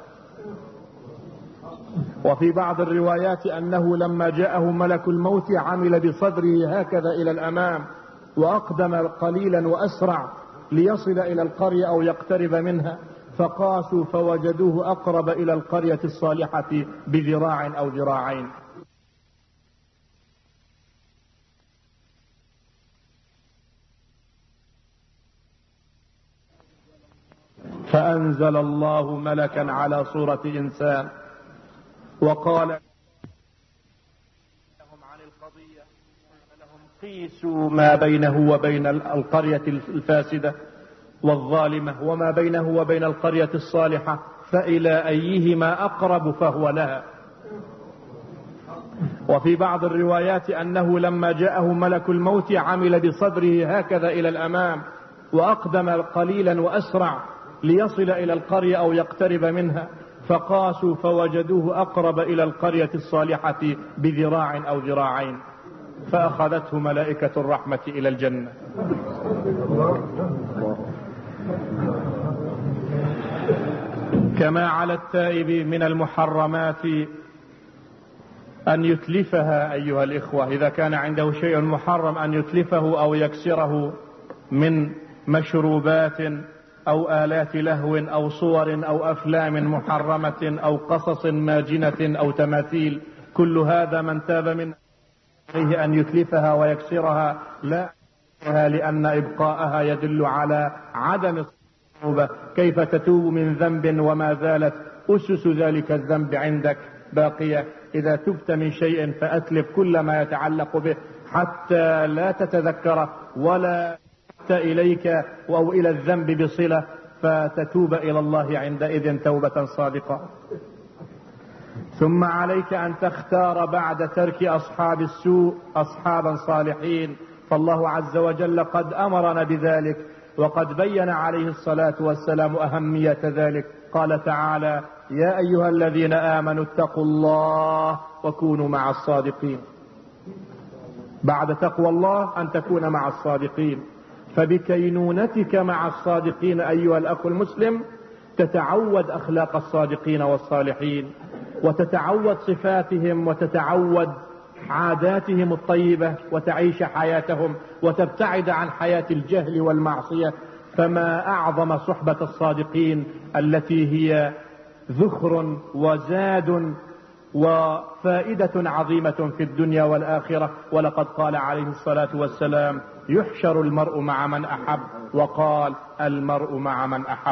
وفي بعض الروايات أنه لما جاءه ملك الموت عمل بصدره هكذا إلى الأمام وأقدم قليلا وأسرع ليصل إلى القرية أو يقترب منها، فقاسوا فوجدوه أقرب إلى القرية الصالحة بذراع أو ذراعين. فأنزل الله ملكا على صورة إنسان وقال لهم عن القضية لهم قيسوا ما بينه وبين القرية الفاسدة والظالمة وما بينه وبين القرية الصالحة، فإلى أيهما أقرب فهو لها. وفي بعض الروايات أنه لما جاءه ملك الموت عمل بصدره هكذا إلى الأمام وأقدم قليلا وأسرع ليصل إلى القرية أو يقترب منها، فقاسوا فوجدوه أقرب إلى القرية الصالحة بذراع أو ذراعين، فأخذته ملائكة الرحمة إلى الجنة. كما على التائب من المحرمات أن يتلفها أيها الإخوة، إذا كان عنده شيء محرم أن يتلفه أو يكسره من مشروبات أو آلات لهو أو صور أو أفلام محرمة أو قصص ماجنة أو تماثيل، كل هذا من تاب منه عليه أن يتلفها ويكسرها، لا لأن إبقاءها يدل على عدم التوبة. كيف تتوب من ذنب وما زالت أسس ذلك الذنب عندك باقية؟ إذا تبت من شيء فأتلف كل ما يتعلق به حتى لا تتذكره ولا إليك أو إلى الذنب بصلة، فتتوب إلى الله عندئذ توبة صادقة. ثم عليك أن تختار بعد ترك أصحاب السوء أصحابا صالحين، فالله عز وجل قد أمرنا بذلك وقد بين عليه الصلاة والسلام أهمية ذلك. قال تعالى: يا أيها الذين آمنوا اتقوا الله وكونوا مع الصادقين. بعد تقوى الله أن تكون مع الصادقين، فبكينونتك مع الصادقين أيها الأخ المسلم تتعود أخلاق الصادقين والصالحين، وتتعود صفاتهم، وتتعود عاداتهم الطيبة، وتعيش حياتهم وتبتعد عن حياة الجهل والمعصية. فما أعظم صحبة الصادقين التي هي ذخر وزاد وفائدة عظيمة في الدنيا والآخرة. ولقد قال عليه الصلاة والسلام: يحشر المرء مع من أحب، وقال: المرء مع من أحب.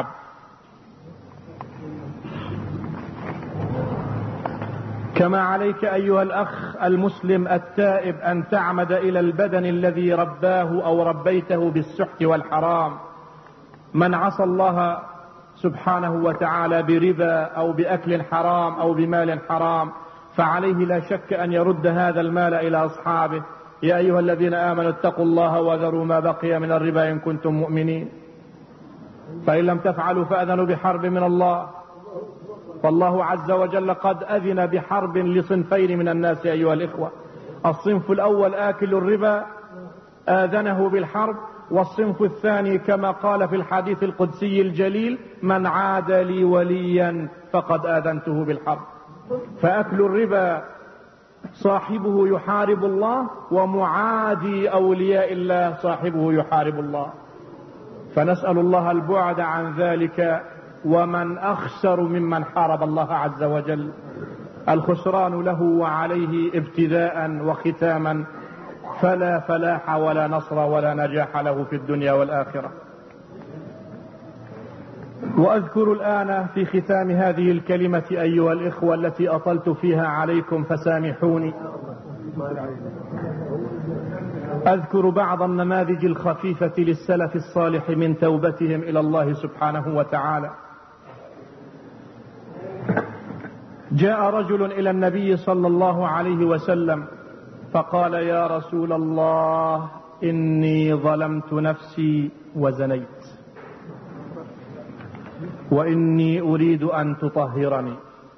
كما عليك أيها الأخ المسلم التائب أن تعمد إلى البدن الذي رباه أو ربيته بالسحت والحرام. من عصى الله سبحانه وتعالى بربا أو بأكل حرام أو بمال حرام فعليه لا شك أن يرد هذا المال إلى أصحابه. يا أيها الذين آمنوا اتقوا الله وذروا ما بقي من الربا إن كنتم مؤمنين، فإن لم تفعلوا فأذنوا بحرب من الله. فالله عز وجل قد أذن بحرب لصنفين من الناس أيها الإخوة. الصنف الأول آكل الربا آذنه بالحرب، والصنف الثاني كما قال في الحديث القدسي الجليل: من عاد لي وليا فقد آذنته بالحرب. فأكل الربا صاحبه يحارب الله، ومعادي أولياء الله صاحبه يحارب الله. فنسأل الله البعد عن ذلك. ومن أخسر ممن حارب الله عز وجل؟ الخسران له وعليه ابتداء وختاما، فلا فلاح ولا نصر ولا نجاح له في الدنيا والآخرة. وأذكر الآن في ختام هذه الكلمة أيها الإخوة التي أطلت فيها عليكم فسامحوني، أذكر بعض النماذج الخفيفة للسلف الصالح من توبتهم إلى الله سبحانه وتعالى. جاء رجل إلى النبي صلى الله عليه وسلم فقال: يا رسول الله، إني ظلمت نفسي وزنيت، وإني أريد أن تطهرني.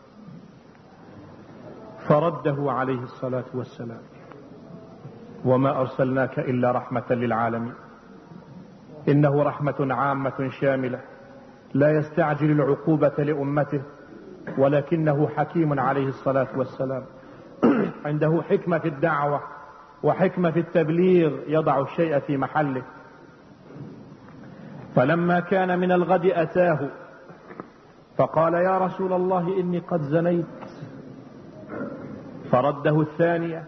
فرده عليه الصلاة والسلام: وما أرسلناك إلا رحمة للعالمين. إنه رحمة عامة شاملة، لا يستعجل العقوبة لأمته، ولكنه حكيم عليه الصلاة والسلام. عنده حكمة في الدعوة وحكمة في التبليغ، يضع الشيء في محله. فلما كان من الغد أتاه فقال: يا رسول الله، إني قد زنيت. فرده الثانية،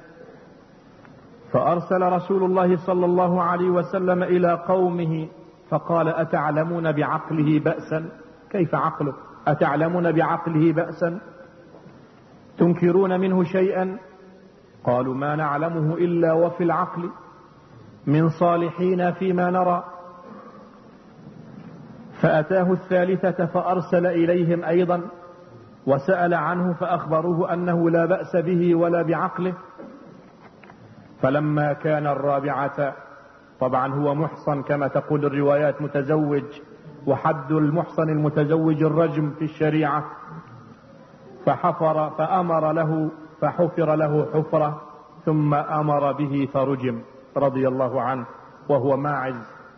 فأرسل رسول الله صلى الله عليه وسلم إلى قومه فقال: أتعلمون بعقله بأسا؟ كيف عقله؟ أتعلمون بعقله بأسا؟ تنكرون منه شيئا؟ قالوا ما نعلمه إلا وفي العقل من صالحين فيما نرى. فأتاه الثالثة فأرسل إليهم أيضا وسأل عنه فأخبروه أنه لا بأس به ولا بعقله. فلما كان الرابعة، طبعا هو محصن كما تقول الروايات متزوج، وحد المحصن المتزوج الرجم في الشريعة، فحفر فأمر له فحفر له حفرة ثم أمر به فرجم رضي الله عنه وهو ماعز.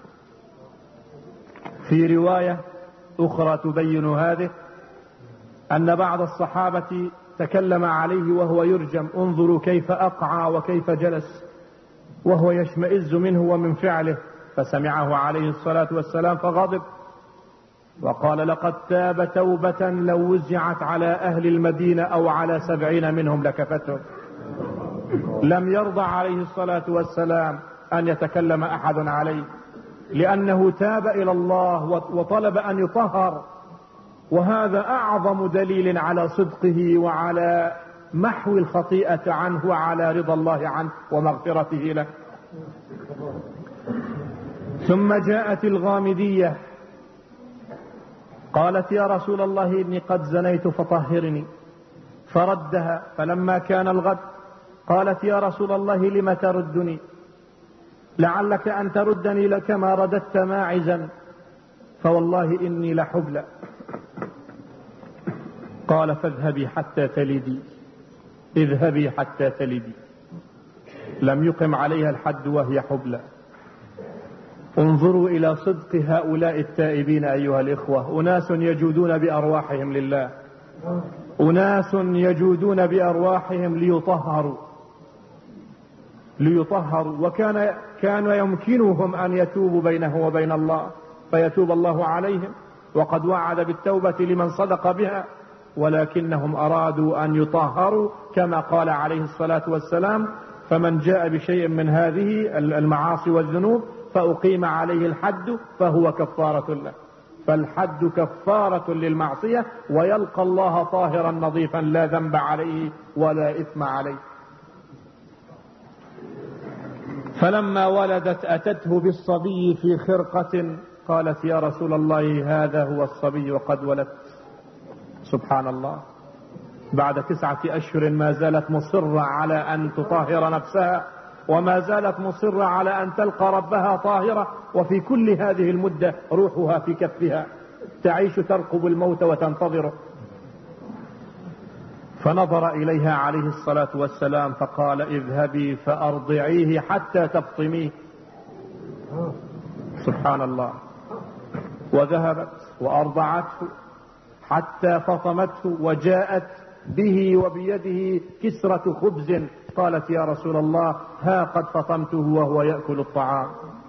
في رواية أخرى تبين هذه أن بعض الصحابة تكلم عليه وهو يرجم: انظروا كيف أقعى وكيف جلس، وهو يشمئز منه ومن فعله. فسمعه عليه الصلاة والسلام فغضب وقال: لقد تاب توبة لو وزعت على أهل المدينة أو على سبعين منهم لكفتهم. لم يرضى عليه الصلاة والسلام أن يتكلم أحد عليه، لأنه تاب إلى الله وطلب أن يطهر، وهذا أعظم دليل على صدقه وعلى محو الخطيئة عنه وعلى رضا الله عنه ومغفرته له. ثم جاءت الغامدية قالت: يا رسول الله إني قد زنيت فطهرني. فردها. فلما كان الغد قالت: يا رسول الله لم تردني؟ لعلك أن تردني لكما رددت ماعزا، فوالله إني لحبلى. قال: فاذهبي حتى تلدي، اذهبي حتى تلدي. لم يقم عليها الحد وهي حبلى. انظروا إلى صدق هؤلاء التائبين أيها الإخوة، أناس يجودون بأرواحهم لله، أناس يجودون بأرواحهم ليطهروا ليطهروا وكان كان يمكنهم أن يتوبوا بينه وبين الله فيتوب الله عليهم، وقد وعد بالتوبة لمن صدق بها، ولكنهم أرادوا أن يطهروا كما قال عليه الصلاة والسلام: فمن جاء بشيء من هذه المعاصي والذنوب فأقيم عليه الحد فهو كفارة له. فالحد كفارة للمعصية، ويلقى الله طاهرا نظيفا لا ذنب عليه ولا إثم عليه. فلما ولدت أتته بالصبي في خرقة، قالت: يا رسول الله هذا هو الصبي وقد ولدت. سبحان الله، بعد تسعة أشهر ما زالت مصرة على أن تطهر نفسها، وما زالت مصرة على أن تلقى ربها طاهرة، وفي كل هذه المدة روحها في كفها تعيش ترقب الموت وتنتظره. فنظر إليها عليه الصلاة والسلام فقال: اذهبي فأرضعيه حتى تفطميه. سبحان الله. وذهبت وأرضعته حتى فطمته، وجاءت به وبيده كسرة خبز. قالت: يا رسول الله ها قد فطمته وهو يأكل الطعام.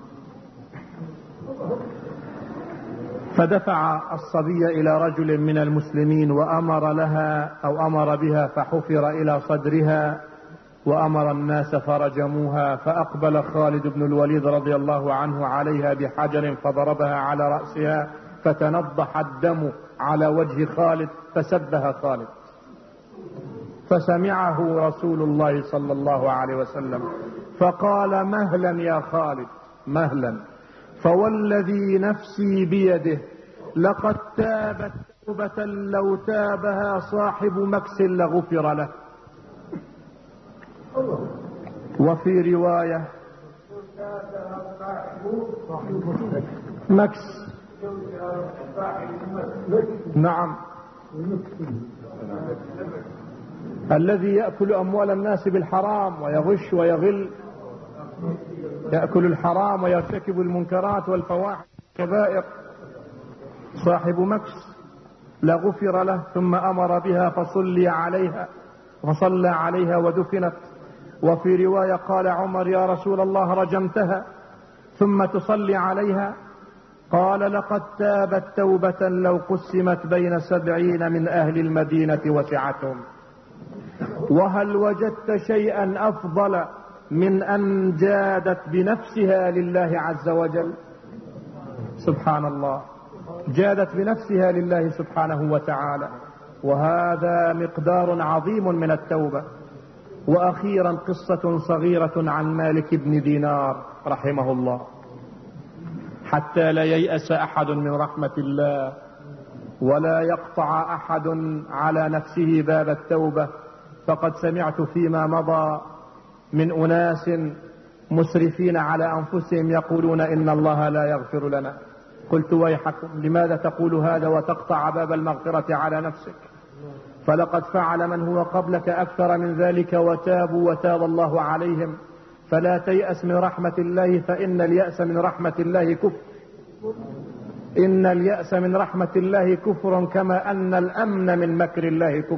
فدفع الصبي إلى رجل من المسلمين وأمر لها أو أمر بها فحفر إلى صدرها، وأمر الناس فرجموها. فأقبل خالد بن الوليد رضي الله عنه عليها بحجر فضربها على رأسها، فتنضح الدم على وجه خالد فسبها خالد. فسمعه رسول الله صلى الله عليه وسلم فقال: مهلا يا خالد، مهلا، فوالذي نفسي بيده لقد تابت توبة لو تابها صاحب مكس لغفر له. وفي رواية مكس، نعم، الذي يأكل أموال الناس بالحرام ويغش ويغل، يأكل الحرام ويرتكب المنكرات والفواحش والكبائر، صاحب مكس لغفر له. ثم أمر بها فصلي عليها فصلى عليها ودفنت. وفي رواية قال عمر: يا رسول الله رجمتها ثم تصلي عليها؟ قال: لقد تابت توبة لو قسمت بين سبعين من أهل المدينة وسعتهم. وهل وجدت شيئا أفضل من أن جادت بنفسها لله عز وجل؟ سبحان الله، جادت بنفسها لله سبحانه وتعالى. وهذا مقدار عظيم من التوبة. وأخيرا قصة صغيرة عن مالك بن دينار رحمه الله، حتى لا ييأس أحد من رحمة الله ولا يقطع أحد على نفسه باب التوبة. فقد سمعت فيما مضى من أناس مسرفين على أنفسهم يقولون إن الله لا يغفر لنا. قلت ويحكم، لماذا تقول هذا وتقطع باب المغفرة على نفسك؟ فلقد فعل من هو قبلك أكثر من ذلك وتابوا وتاب الله عليهم. فلا تيأس من رحمة الله، فإن اليأس من رحمة الله كفر. إن اليأس من رحمة الله كفر، كما أن الأمن من مكر الله كفر.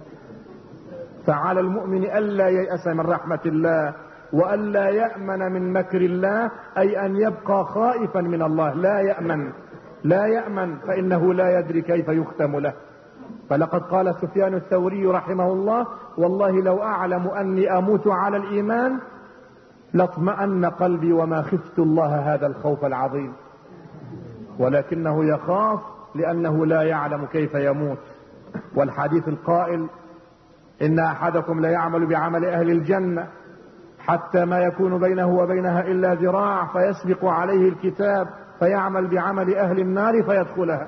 فعلى المؤمن ألا ييأس من رحمة الله وألا يأمن من مكر الله، أي أن يبقى خائفا من الله. لا يأمن لا يأمن فإنه لا يدري كيف يختم له. فلقد قال سفيان الثوري رحمه الله: والله لو أعلم أني أموت على الإيمان لاطمأن قلبي وما خفت الله هذا الخوف العظيم. ولكنه يخاف لأنه لا يعلم كيف يموت. والحديث القائل: إن أحدكم لا يعمل بعمل أهل الجنة حتى ما يكون بينه وبينها إلا ذراع فيسبق عليه الكتاب فيعمل بعمل أهل النار فيدخلها.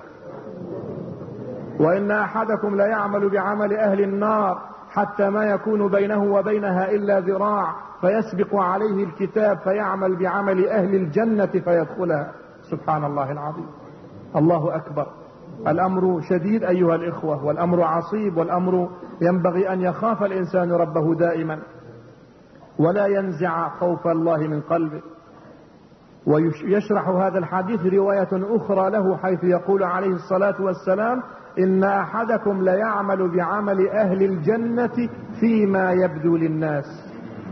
وإن أحدكم لا يعمل بعمل أهل النار حتى ما يكون بينه وبينها إلا ذراع فيسبق عليه الكتاب فيعمل بعمل أهل الجنة فيدخلها. سبحان الله العظيم. الله أكبر. الأمر شديد أيها الإخوة، والأمر عصيب، والأمر ينبغي أن يخاف الإنسان ربه دائما ولا ينزع خوف الله من قلبه. ويشرح هذا الحديث رواية أخرى له، حيث يقول عليه الصلاة والسلام: إن أحدكم ليعمل بعمل أهل الجنة فيما يبدو للناس.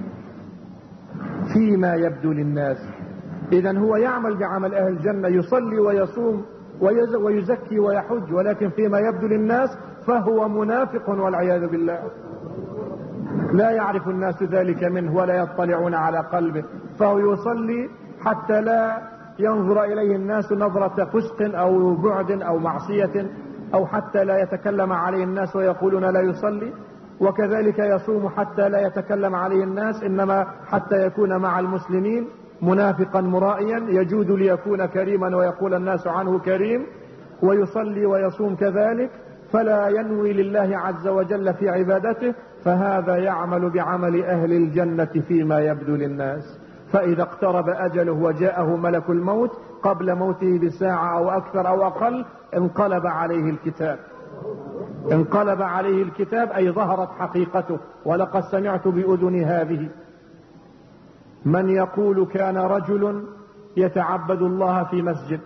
فيما يبدو للناس. إذن هو يعمل بعمل أهل الجنة، يصلي ويصوم ويزكي ويحج، ولكن فيما يبدو للناس فهو منافق والعياذ بالله. لا يعرف الناس ذلك منه ولا يطلعون على قلبه، فهو يصلي حتى لا ينظر إليه الناس نظرة فسق أو بعد أو معصية، أو حتى لا يتكلم عليه الناس ويقولون لا يصلي. وكذلك يصوم حتى لا يتكلم عليه الناس، إنما حتى يكون مع المسلمين منافقا مرائيا يجود ليكون كريما ويقول الناس عنه كريم. ويصلي ويصوم كذلك، فلا ينوي لله عز وجل في عبادته، فهذا يعمل بعمل أهل الجنة فيما يبدو للناس. فإذا اقترب أجله وجاءه ملك الموت قبل موته بساعة أو أكثر أو أقل انقلب عليه الكتاب. انقلب عليه الكتاب أي ظهرت حقيقته. ولقد سمعت بأذني هذه من يقول: كان رجل يتعبد الله في مسجد.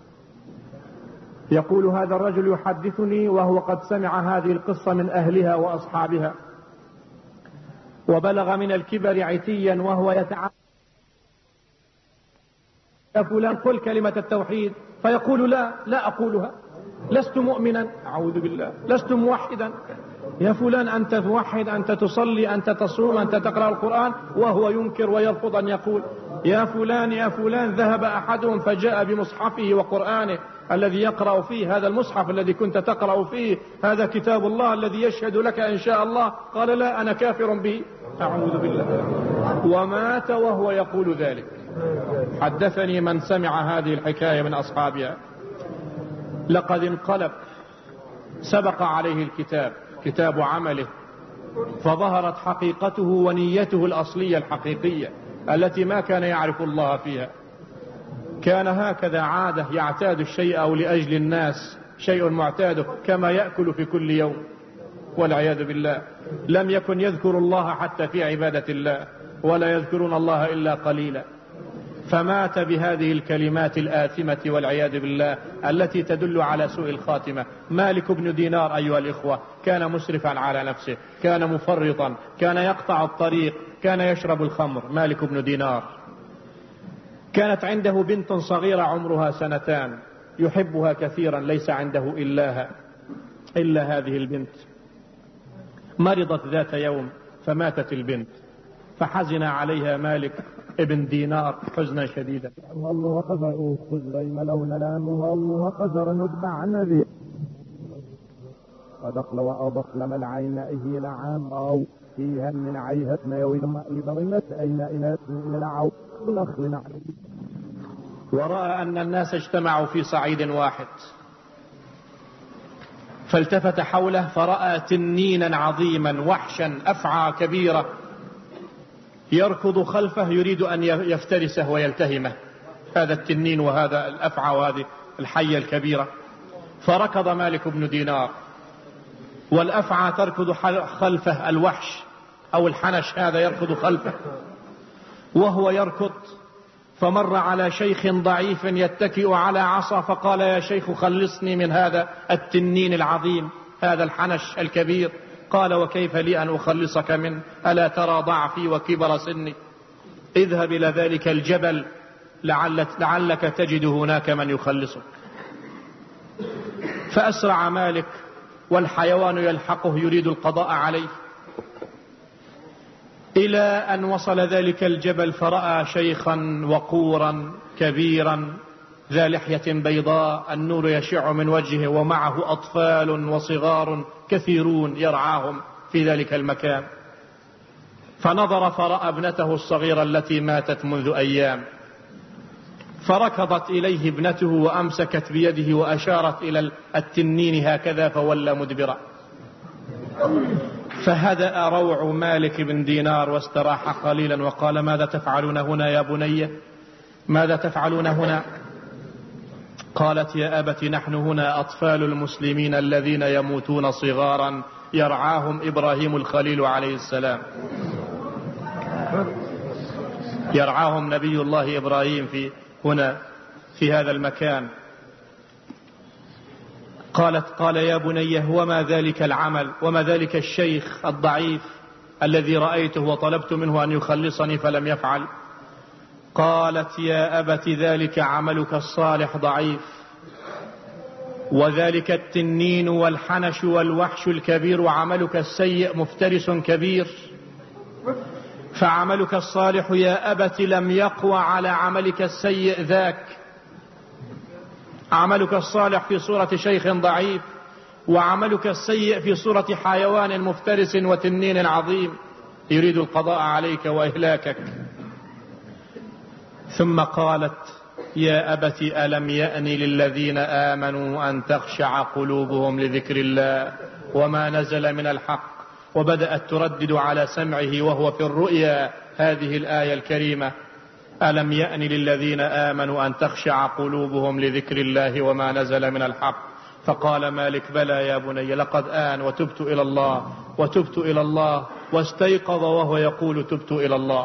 يقول هذا الرجل يحدثني وهو قد سمع هذه القصة من أهلها وأصحابها، وبلغ من الكبر عتيا وهو يتعبد. يا فلان قل كلمة التوحيد، فيقول: لا لا أقولها، لست مؤمنا، أعوذ بالله، لست موحدا. يا فلان أنت موحد، أنت تصلي، أنت تصوم، أنت تقرأ القرآن، وهو ينكر ويرفض أن يقول. يا فلان يا فلان ذهب أحدهم فجاء بمصحفه وقرآنه الذي يقرأ فيه، هذا المصحف الذي كنت تقرأ فيه، هذا كتاب الله الذي يشهد لك إن شاء الله. قال: لا أنا كافر به، أعوذ بالله. ومات وهو يقول ذلك. حدثني من سمع هذه الحكاية من أصحابها. لقد انقلب، سبق عليه الكتاب، كتاب عمله، فظهرت حقيقته ونيته الأصلية الحقيقية التي ما كان يعرف الله فيها. كان هكذا عادة، يعتاد الشيء أو لأجل الناس، شيء معتاده كما يأكل في كل يوم، والعياذ بالله. لم يكن يذكر الله حتى في عبادة الله، ولا يذكرون الله إلا قليلا. فمات بهذه الكلمات الآثمة والعياذ بالله التي تدل على سوء الخاتمة. مالك بن دينار أيها الإخوة كان مسرفا على نفسه، كان مفرطا، كان يقطع الطريق، كان يشرب الخمر. مالك بن دينار كانت عنده بنت صغيرة عمرها سنتان، يحبها كثيرا، ليس عنده إلاها إلا هذه البنت. مرضت ذات يوم فماتت البنت، فحزن عليها مالك ابن دينار حزنا شديدا. والله قدر خزر ملون لام والله قدر نتبع نبي ودخل وأضخلم العين إيه لعام أو فيها من عيهة ما يوم إبرمت أين إنات من العو نخل عليه. ورأى أن الناس اجتمعوا في صعيد واحد، فالتفت حوله فرأى تنينا عظيما وحشا أفعى كبيرة يركض خلفه يريد أن يفترسه ويلتهمه، هذا التنين وهذا الأفعى وهذه الحية الكبيرة. فركض مالك بن دينار والأفعى تركض خلفه، الوحش أو الحنش هذا يركض خلفه وهو يركض. فمر على شيخ ضعيف يتكئ على عصا فقال: يا شيخ خلصني من هذا التنين العظيم، هذا الحنش الكبير. قال: وكيف لي أن أخلصك منه؟ ألا ترى ضعفي وكبر سني؟ اذهب إلى ذلك الجبل لعلك تجد هناك من يخلصك. فأسرع مالك والحيوان يلحقه يريد القضاء عليه، إلى أن وصل ذلك الجبل فرأى شيخا وقورا كبيرا ذا لحية بيضاء، النور يشع من وجهه، ومعه أطفال وصغار كثيرون يرعاهم في ذلك المكان. فنظر فرأى ابنته الصغيرة التي ماتت منذ أيام، فركضت إليه ابنته وأمسكت بيده وأشارت إلى التنين هكذا فولى مدبرا. فهدأ روع مالك بن دينار واستراح قليلا وقال: ماذا تفعلون هنا يا بني؟ ماذا تفعلون هنا؟ قالت: يا أبت نحن هنا أطفال المسلمين الذين يموتون صغارا يرعاهم إبراهيم الخليل عليه السلام، يرعاهم نبي الله إبراهيم في هنا في هذا المكان. قالت: قال يا بني وما ذلك العمل وما ذلك الشيخ الضعيف الذي رأيته وطلبت منه أن يخلصني فلم يفعل؟ قالت: يا أبت ذلك عملك الصالح ضعيف، وذلك التنين والحنش والوحش الكبير، وعملك السيء مفترس كبير، فعملك الصالح يا أبت لم يقوى على عملك السيء ذاك. عملك الصالح في صورة شيخ ضعيف، وعملك السيء في صورة حيوان مفترس وتنين عظيم يريد القضاء عليك وإهلاكك. ثم قالت: يا أبت ألم يأن للذين آمنوا أن تخشع قلوبهم لذكر الله وما نزل من الحق؟ وبدأت تردد على سمعه وهو في الرؤيا هذه الآية الكريمة: ألم يأن للذين آمنوا أن تخشع قلوبهم لذكر الله وما نزل من الحق. فقال مالك: بلى يا بني، لقد آن وتبت إلى الله وتبت إلى الله. واستيقظ وهو يقول: تبت إلى الله.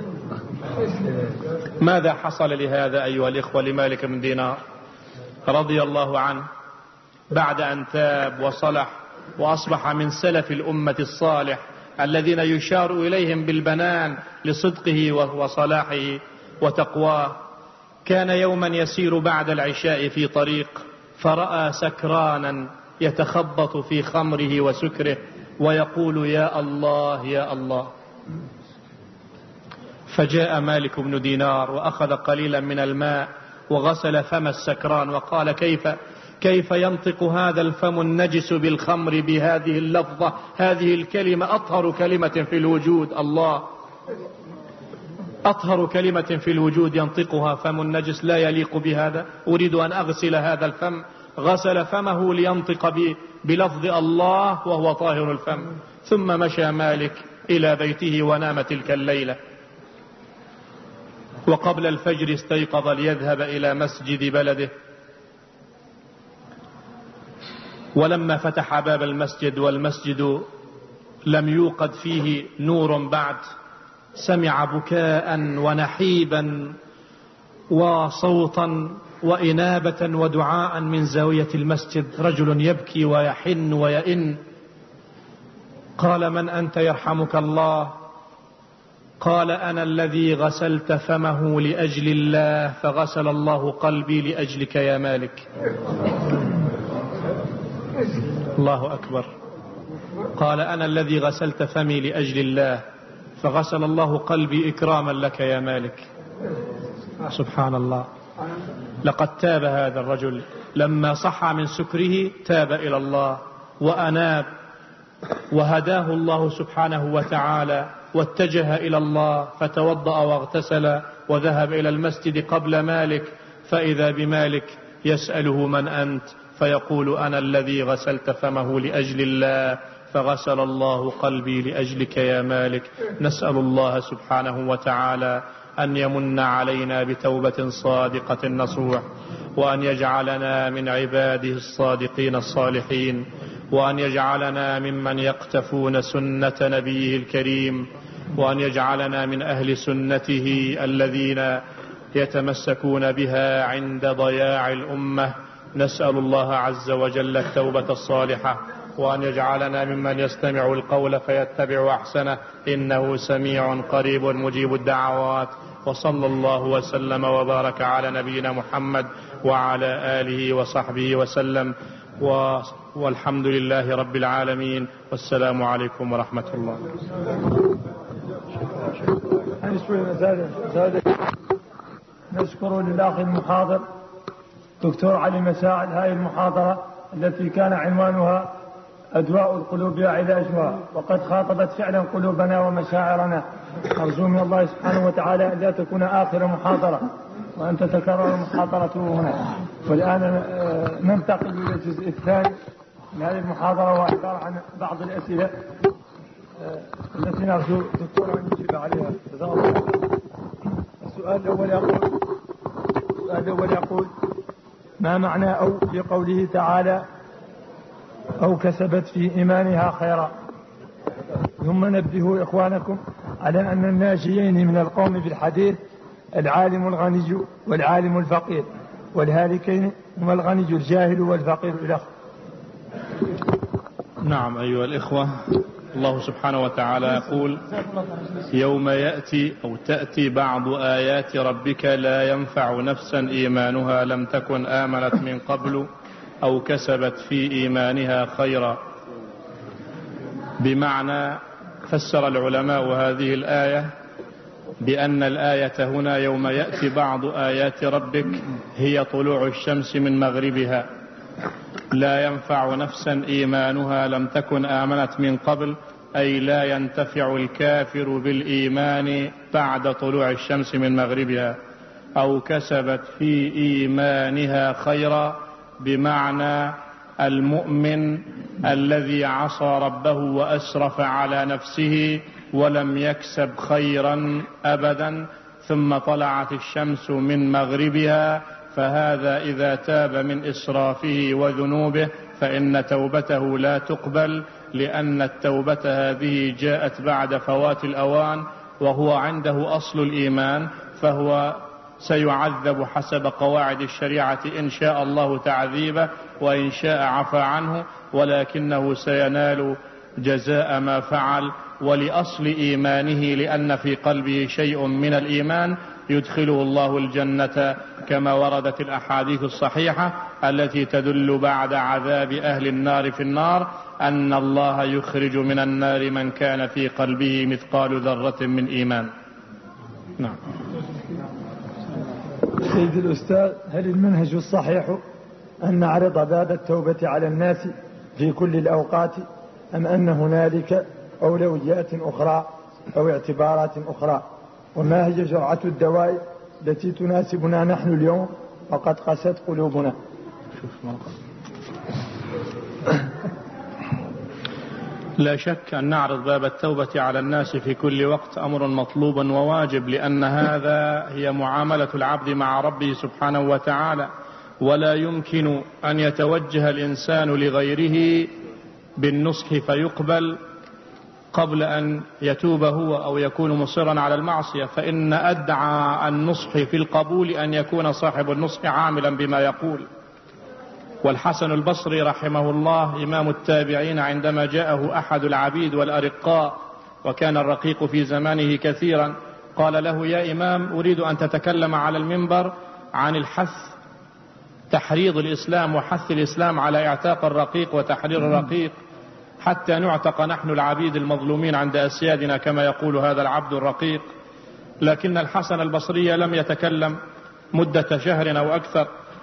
ماذا حصل لهذا أيها الإخوة لمالك بن دينار رضي الله عنه بعد أن تاب وصلح وأصبح من سلف الأمة الصالح الذين يشار إليهم بالبنان لصدقه وصلاحه وتقواه؟ كان يوما يسير بعد العشاء في طريق فرأى سكرانا يتخبط في خمره وسكره ويقول: يا الله يا الله. فجاء مالك بن دينار وأخذ قليلا من الماء وغسل فم السكران وقال: كيف كيف ينطق هذا الفم النجس بالخمر بهذه اللفظة، هذه الكلمة أطهر كلمة في الوجود، الله، أطهر كلمة في الوجود ينطقها فم النجس، لا يليق بهذا، أريد أن أغسل هذا الفم. غسل فمه لينطق بلفظ الله وهو طاهر الفم. ثم مشى مالك إلى بيته ونام تلك الليلة، وقبل الفجر استيقظ ليذهب إلى مسجد بلده. ولما فتح باب المسجد والمسجد لم يوقد فيه نور بعد، سمع بكاء ونحيبا وصوتا وإنابة ودعاء من زاوية المسجد، رجل يبكي ويحن ويئن. قال: من أنت يرحمك الله؟ قال: أنا الذي غسلت فمه لأجل الله فغسل الله قلبي لأجلك يا مالك. الله أكبر. قال: أنا الذي غسلت فمي لأجل الله فغسل الله قلبي إكراما لك يا مالك. سبحان الله. لقد تاب هذا الرجل لما صحى من سكره، تاب إلى الله وأناب وهداه الله سبحانه وتعالى واتجه إلى الله فتوضأ واغتسل وذهب إلى المسجد قبل مالك، فإذا بمالك يسأله من أنت؟ فيقول أنا الذي غسلت فمه لأجل الله، فغسل الله قلبي لأجلك يا مالك. نسأل الله سبحانه وتعالى أن يمن علينا بتوبة صادقة نصوح، وأن يجعلنا من عباده الصادقين الصالحين، وأن يجعلنا ممن يقتفون سنة نبيه الكريم، وأن يجعلنا من أهل سنته الذين يتمسكون بها عند ضياع الأمة. نسأل الله عز وجل التوبة الصالحة، وأن يجعلنا ممن يستمع القول فيتبع أحسنه، إنه سميع قريب مجيب الدعوات. وصلى الله وسلم وبارك على نبينا محمد وعلى آله وصحبه وسلم، والحمد لله رب العالمين، والسلام عليكم ورحمة الله. نشكر للأخ المحاضر دكتور علي مساعد هذه المحاضرة التي كان عنوانها أدواء القلوب وعلاجها، وقد خاطبت فعلا قلوبنا ومشاعرنا. أرجو من الله سبحانه وتعالى أن لا تكون آخر محاضرة وأن تتكرر محاضرته هنا. والآن ننتقل إلى الجزء الثاني من هذه المحاضرة، وعبارة عن بعض الأسئلة التي نرجو الدكتور أن يجيب عليها. السؤال الأول يقول السؤال الأول يقول ما معنى أو في قوله تعالى أو كسبت في إيمانها خيرا؟ ثم نبه إخوانكم على أن الناجيين من القوم بالحديث العالم الغني والعالم الفقير، والهالكين هم الغني الجاهل والفقير إلى آخره. نعم أيها الإخوة، الله سبحانه وتعالى يقول يوم يأتي أو تأتي بعض آيات ربك لا ينفع نفسا إيمانها لم تكن آمنت من قبل أو كسبت في إيمانها خيرا. بمعنى فسر العلماء هذه الآية بأن الآية هنا يوم يأتي بعض آيات ربك هي طلوع الشمس من مغربها، لا ينفع نفسا إيمانها لم تكن آمنت من قبل، أي لا ينتفع الكافر بالإيمان بعد طلوع الشمس من مغربها. أو كسبت في إيمانها خيرا بمعنى المؤمن الذي عصى ربه وأسرف على نفسه ولم يكسب خيرا أبدا، ثم طلعت الشمس من مغربها، فهذا إذا تاب من إسرافه وذنوبه فإن توبته لا تقبل، لأن التوبة هذه جاءت بعد فوات الأوان، وهو عنده أصل الإيمان، فهو سيعذب حسب قواعد الشريعة إن شاء الله تعذيبه، وإن شاء عفى عنه، ولكنه سينال جزاء ما فعل. ولأصل إيمانه لأن في قلبه شيء من الإيمان يدخله الله الجنة، كما وردت الأحاديث الصحيحة التي تدل بعد عذاب أهل النار في النار أن الله يخرج من النار من كان في قلبه مثقال ذرة من إيمان. نعم. سيد الأستاذ، هل المنهج الصحيح أن نعرض باب التوبة على الناس في كل الأوقات، أم أن هنالك أولويات أخرى أو اعتبارات أخرى؟ وما هي جرعة الدواء التي تناسبنا نحن اليوم وقد قست قلوبنا؟ لا شك أن نعرض باب التوبة على الناس في كل وقت أمر مطلوب وواجب، لأن هذا هي معاملة العبد مع ربه سبحانه وتعالى، ولا يمكن أن يتوجه الإنسان لغيره بالنصح فيقبل قبل أن يتوب هو أو يكون مصرا على المعصية، فإن أدعى النصح في القبول أن يكون صاحب النصح عاملا بما يقول. والحسن البصري رحمه الله إمام التابعين عندما جاءه أحد العبيد والأرقاء، وكان الرقيق في زمانه كثيرا، قال له يا إمام أريد أن تتكلم على المنبر عن الحث تحريض الإسلام وحث الإسلام على اعتاق الرقيق وتحرير الرقيق حتى نعتق نحن العبيد المظلومين عند أسيادنا كما يقول هذا العبد الرقيق. لكن الحسن البصري لم يتكلم مدة شهر أو أكثر،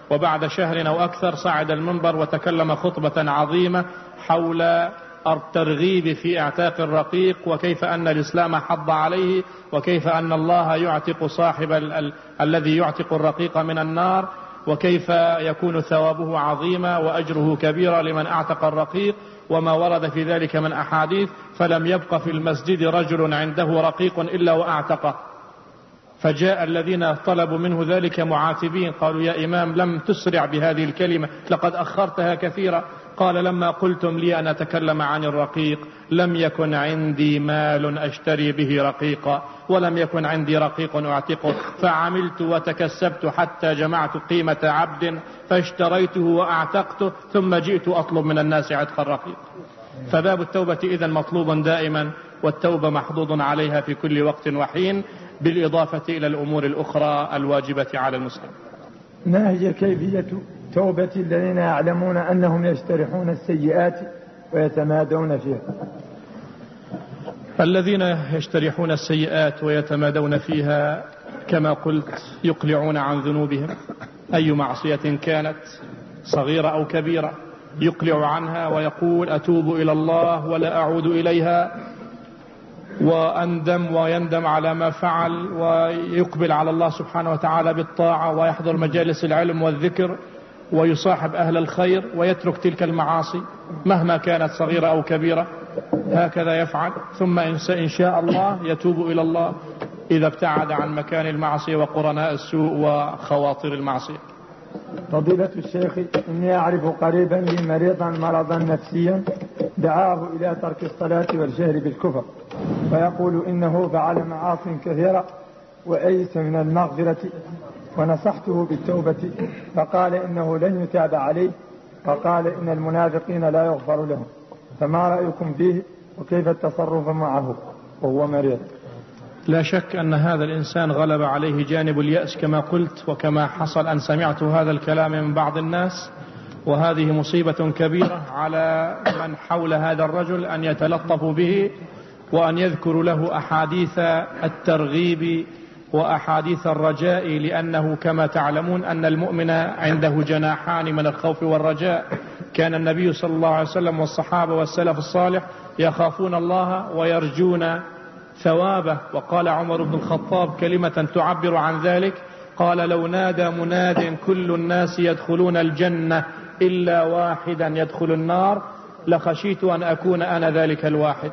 وبعد شهر أو أكثر صعد المنبر وتكلم خطبة عظيمة حول الترغيب في اعتاق الرقيق، وكيف أن الإسلام حض عليه، وكيف أن الله يعتق صاحب ال ال الذي يعتق الرقيق من النار، وكيف يكون ثوابه عظيما وأجره كبيرا لمن اعتق الرقيق، وما ورد في ذلك من أحاديث. فلم يبق في المسجد رجل عنده رقيق إلا وأعتقه، فجاء الذين طلبوا منه ذلك معاتبين، قالوا يا إمام لم تسرع بهذه الكلمة، لقد أخرتها كثيرا. قال لما قلتم لي أن أتكلم عن الرقيق لم يكن عندي مال أشتري به رقيقا، ولم يكن عندي رقيق أعتقه، فعملت وتكسبت حتى جمعت قيمة عبد فاشتريته وأعتقته، ثم جئت أطلب من الناس عتق الرقيق. فباب التوبة إذن مطلوب دائما، والتوبة محظوظ عليها في كل وقت وحين، بالإضافة إلى الأمور الأخرى الواجبة على المسلم. ما هي كيفية توبة الذين يعلمون أنهم يجترحون السيئات ويتمادون فيها؟ الذين يجترحون السيئات ويتمادون فيها كما قلت يقلعون عن ذنوبهم، أي معصية كانت صغيرة أو كبيرة يقلع عنها ويقول أتوب إلى الله ولا أعود إليها، وأندم ويندم على ما فعل، ويقبل على الله سبحانه وتعالى بالطاعة، ويحضر مجالس العلم والذكر، ويصاحب أهل الخير، ويترك تلك المعاصي مهما كانت صغيرة أو كبيرة. هكذا يفعل، ثم إن شاء الله يتوب إلى الله إذا ابتعد عن مكان المعصية وقرناء السوء وخواطر المعصية. فضيلة الشيخ، إني أعرف قريبا لي مريضا مرضا نفسيا دعاه إلى ترك الصلاة والجهر بالكفر، فيقول إنه فعل معاص كثيرة وأيس من المغفرة، ونصحته بالتوبة فقال إنه لن يتاب عليه، فقال إن المنافقين لا يغفر لهم، فما رأيكم فيه وكيف التصرف معه وهو مريض؟ لا شك أن هذا الإنسان غلب عليه جانب اليأس كما قلت، وكما حصل أن سمعت هذا الكلام من بعض الناس، وهذه مصيبة كبيرة على من حول هذا الرجل أن يتلطفوا به وأن يذكر له أحاديث الترغيب وأحاديث الرجاء، لأنه كما تعلمون أن المؤمن عنده جناحان من الخوف والرجاء. كان النبي صلى الله عليه وسلم والصحابة والسلف الصالح يخافون الله ويرجون ثوابه، وقال عمر بن الخطاب كلمة تعبر عن ذلك، قال لو نادى مناد كل الناس يدخلون الجنة إلا واحدا يدخل النار لخشيت أن أكون أنا ذلك الواحد.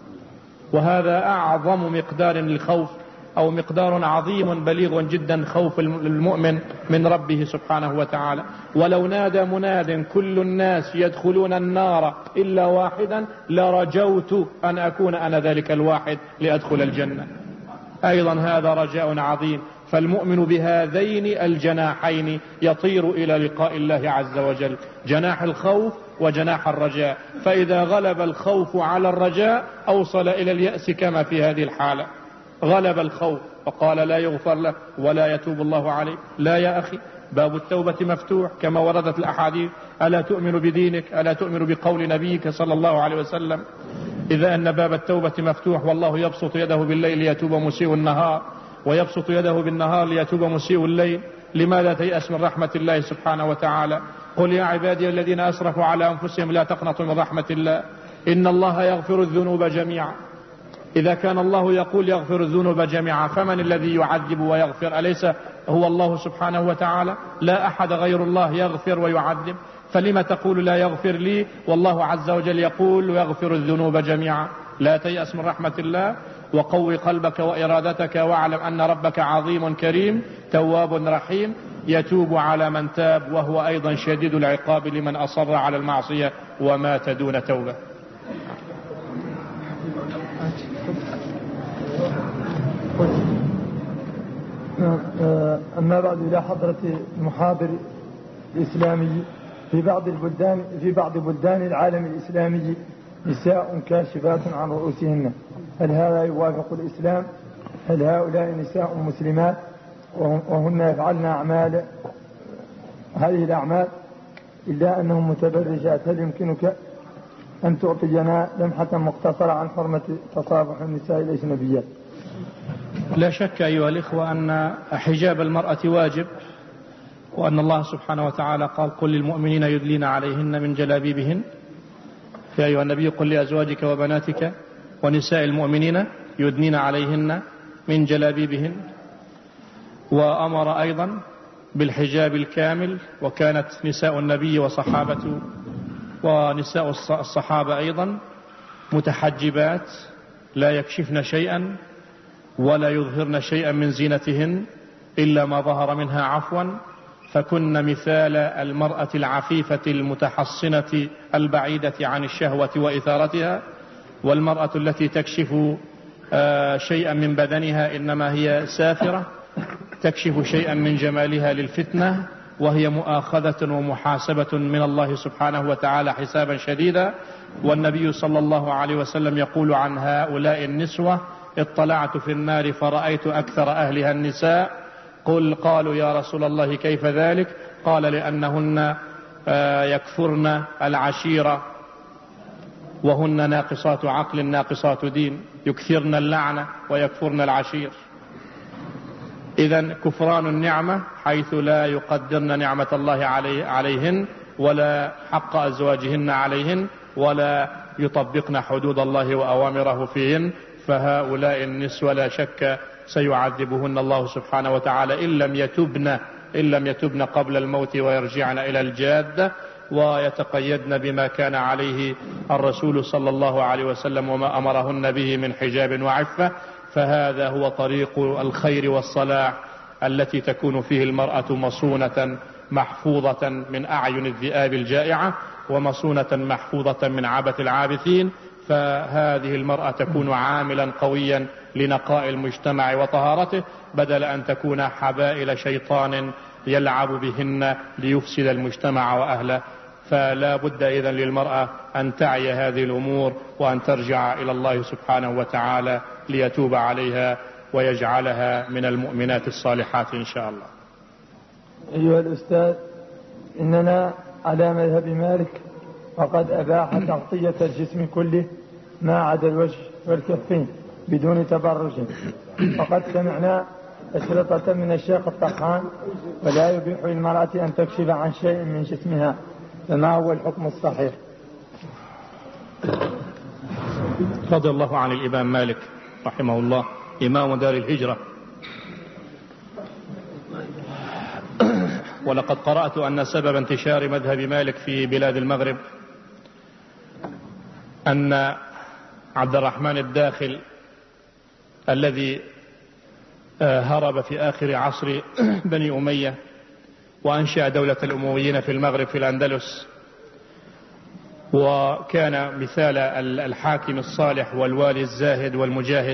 وهذا أعظم مقدار للخوف، أو مقدار عظيم بليغ جدا خوف المؤمن من ربه سبحانه وتعالى. ولو نادى مناد كل الناس يدخلون النار إلا واحدا لرجوت أن أكون أنا ذلك الواحد لأدخل الجنة. أيضا هذا رجاء عظيم، فالمؤمن بهذين الجناحين يطير إلى لقاء الله عز وجل، جناح الخوف وجناح الرجاء. فإذا غلب الخوف على الرجاء أوصل إلى اليأس كما في هذه الحالة، غلب الخوف وقال لا يغفر له ولا يتوب الله عليه. لا يا أخي، باب التوبة مفتوح كما وردت الأحاديث، ألا تؤمن بدينك، ألا تؤمن بقول نبيك صلى الله عليه وسلم، إذا أن باب التوبة مفتوح، والله يبسط يده بالليل ليتوب مسيء النهار، ويبسط يده بالنهار ليتوب مسيء الليل. لماذا تيأس من رحمة الله سبحانه وتعالى؟ قل يا عبادي الذين أسرفوا على أنفسهم لا تقنطوا من رحمة الله إن الله يغفر الذنوب جميعا. إذا كان الله يقول يغفر الذنوب جميعا، فمن الذي يعذب ويغفر؟ أليس هو الله سبحانه وتعالى؟ لا أحد غير الله يغفر ويعذب، فلما تقول لا يغفر لي والله عز وجل يقول يغفر الذنوب جميعا؟ لا تيأس من رحمة الله، وقوي قلبك وإرادتك، واعلم أن ربك عظيم كريم تواب رحيم، يتوب على من تاب، وهو أيضا شديد العقاب لمن أصر على المعصية ومات دون توبة. أما بعد، إلى حضرة المحاضر الإسلامي، في بعض البلدان في بعض بلدان العالم الإسلامي نساء كاشفات عن رؤوسهن، هل هذا يوافق الإسلام؟ هل هؤلاء نساء مسلمات وهن يفعلن أعمال هذه الأعمال إلا أنهم متبرجات؟ هل يمكنك أن تعطينا لمحة مختصرة عن حرمة تصافح النساء الأجنبيات؟ لا شك أيها الإخوة أن حجاب المرأة واجب، وأن الله سبحانه وتعالى قال قل للمؤمنين يدلين عليهن من جلابيبهن، يا أيها النبي قل لأزواجك وبناتك ونساء المؤمنين يدنين عليهن من جلابيبهن. وأمر أيضا بالحجاب الكامل، وكانت نساء النبي وصحابته ونساء الصحابة أيضا متحجبات لا يكشفن شيئا ولا يظهرن شيئا من زينتهن إلا ما ظهر منها عفوا، فكن مثال المرأة العفيفة المتحصنة البعيدة عن الشهوة وإثارتها. والمرأة التي تكشف شيئا من بدنها إنما هي سافرة تكشف شيئا من جمالها للفتنة، وهي مؤاخذة ومحاسبة من الله سبحانه وتعالى حسابا شديدا. والنبي صلى الله عليه وسلم يقول عن هؤلاء النسوة اطلعت في النار فرأيت أكثر أهلها النساء. قل قالوا يا رسول الله كيف ذلك؟ قال لأنهن يكفرن العشيرة وهن ناقصات عقل ناقصات دين، يكثرن اللعنة ويكفرن العشير. إذن كفران النعمة حيث لا يقدرن نعمة الله علي عليهن ولا حق أزواجهن عليهن ولا يطبقن حدود الله وأوامره فيهن، فهؤلاء النسوة لا شك سيعذبهن الله سبحانه وتعالى إن لم يتبن إن لم يتبن قبل الموت ويرجعن إلى الجادة ويتقيدن بما كان عليه الرسول صلى الله عليه وسلم وما أمرهن به من حجاب وعفة. فهذا هو طريق الخير والصلاح التي تكون فيه المرأة مصونة محفوظة من أعين الذئاب الجائعة ومصونة محفوظة من عبث العابثين. فهذه المرأة تكون عاملا قويا لنقاء المجتمع وطهارته، بدل أن تكون حبائل شيطان يلعب بهن ليفسد المجتمع وأهله. فلا بد إذن للمرأة أن تعي هذه الأمور وأن ترجع إلى الله سبحانه وتعالى ليتوب عليها ويجعلها من المؤمنات الصالحات إن شاء الله. أيها الأستاذ، إننا على مذهب مالك وقد أباح تغطية الجسم كله ما عدا الوجه والكفين بدون تبرج، وقد سمعنا أشرطة من الشيخ الطحان ولا يبيح للمرأة أن تكشف عن شيء من جسمها، فما هو الحكم الصحيح؟ رضي الله عن الإمام مالك رحمه الله إمام دار الهجرة. ولقد قرأت أن سبب انتشار مذهب مالك في بلاد المغرب أن عبد الرحمن الداخل الذي هرب في آخر عصر بني أمية وأنشأ دولة الأمويين في المغرب في الأندلس، وكان مثال الحاكم الصالح والوالي الزاهد والمجاهد.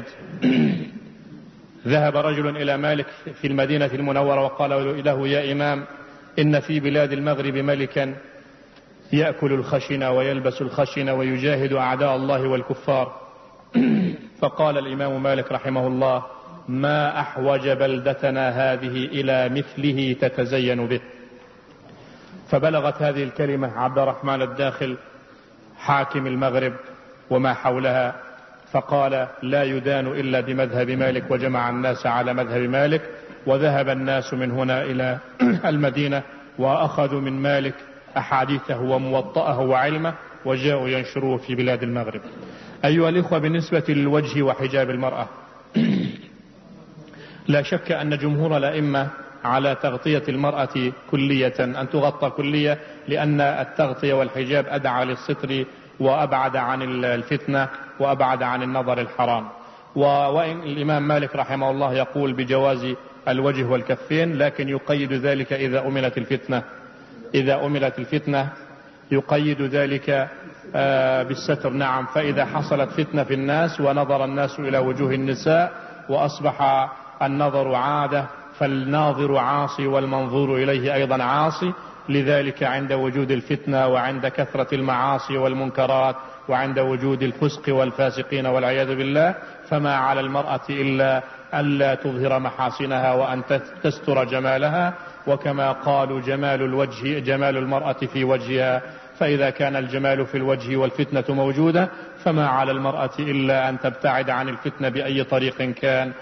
ذهب رجل إلى مالك في المدينة المنورة وقال له يا إمام إن في بلاد المغرب ملكا يأكل الخشن ويلبس الخشن ويجاهد أعداء الله والكفار. فقال الإمام مالك رحمه الله ما أحوج بلدتنا هذه إلى مثله تتزين به. فبلغت هذه الكلمة عبد الرحمن الداخل حاكم المغرب وما حولها، فقال لا يدان إلا بمذهب مالك، وجمع الناس على مذهب مالك. وذهب الناس من هنا إلى المدينة وأخذوا من مالك أحاديثه وموطئه وعلمه وجاءوا ينشروه في بلاد المغرب. أيها الإخوة، بالنسبة للوجه وحجاب المرأة لا شك أن جمهور الأئمة على تغطية المرأة كلية، أن تغطى كلية، لأن التغطية والحجاب أدعى للستر وأبعد عن الفتنة وأبعد عن النظر الحرام. وإن الإمام مالك رحمه الله يقول بجواز الوجه والكفين، لكن يقيد ذلك إذا أمنت الفتنة إذا أمنت الفتنة يقيد ذلك بالستر. نعم، فإذا حصلت فتنة في الناس ونظر الناس إلى وجوه النساء وأصبح النظر عادة، فالناظر عاصي والمنظور إليه أيضا عاصي. لذلك عند وجود الفتنة وعند كثرة المعاصي والمنكرات وعند وجود الفسق والفاسقين والعياذ بالله، فما على المرأة إلا ألا تظهر محاسنها وأن تستر جمالها. وكما قالوا جمال الوجه جمال المرأة في وجهها، فإذا كان الجمال في الوجه والفتنة موجودة فما على المرأة إلا أن تبتعد عن الفتنة بأي طريق كان.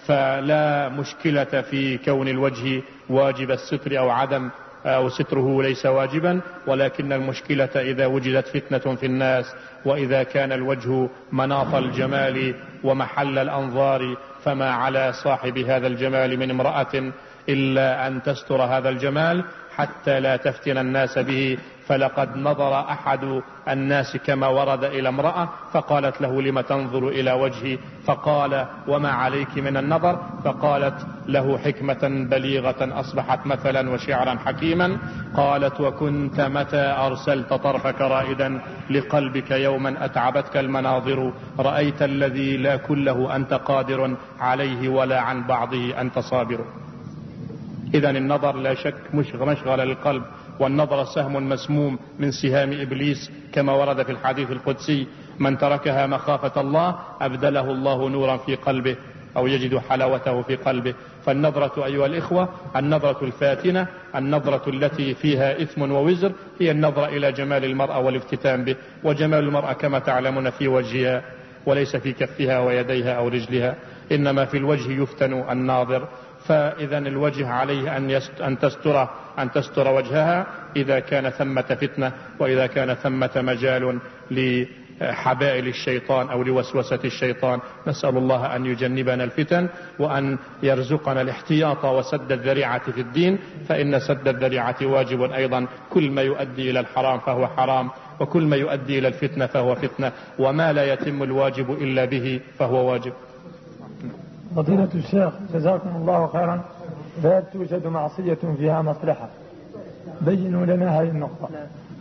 فلا مشكلة في كون الوجه واجب الستر أو عدم أو ستره ليس واجبا، ولكن المشكلة إذا وجدت فتنة في الناس، وإذا كان الوجه مناط الجمال ومحل الأنظار، فما على صاحب هذا الجمال من امرأة إلا أن تستر هذا الجمال حتى لا تفتن الناس به. فلقد نظر أحد الناس كما ورد إلى امرأة فقالت له: لم تنظر إلى وجهي؟ فقال: وما عليك من النظر؟ فقالت له حكمة بليغة أصبحت مثلا وشعرا حكيما، قالت: وكنت متى أرسلت طرفك رائدا لقلبك يوما أتعبتك المناظر، رأيت الذي لا كله أنت قادر عليه ولا عن بعضه أنت صابر. إذن النظر لا شك مشغل للقلب، والنظر سهم مسموم من سهام إبليس كما ورد في الحديث القدسي: من تركها مخافة الله أبدله الله نورا في قلبه، أو يجد حلاوته في قلبه. فالنظرة أيها الإخوة، النظرة الفاتنة، النظرة التي فيها إثم ووزر، هي النظرة إلى جمال المرأة والافتتان به. وجمال المرأة كما تعلمون في وجهها، وليس في كفها ويديها أو رجلها، إنما في الوجه يفتن الناظر. فإذا الوجه عليه أن أن تستر أن تستر وجهها إذا كان ثمة فتنة، وإذا كان ثمة مجال لحبائل الشيطان أو لوسوسة الشيطان. نسأل الله أن يجنبنا الفتن، وأن يرزقنا الاحتياط وسد الذريعة في الدين، فإن سد الذريعة واجب أيضا. كل ما يؤدي إلى الحرام فهو حرام، وكل ما يؤدي إلى الفتنة فهو فتنة، وما لا يتم الواجب إلا به فهو واجب. فضيلة الشيخ جزاكم الله خيرا، فهل توجد معصية فيها مصلحة؟ بينوا لنا هذه النقطة.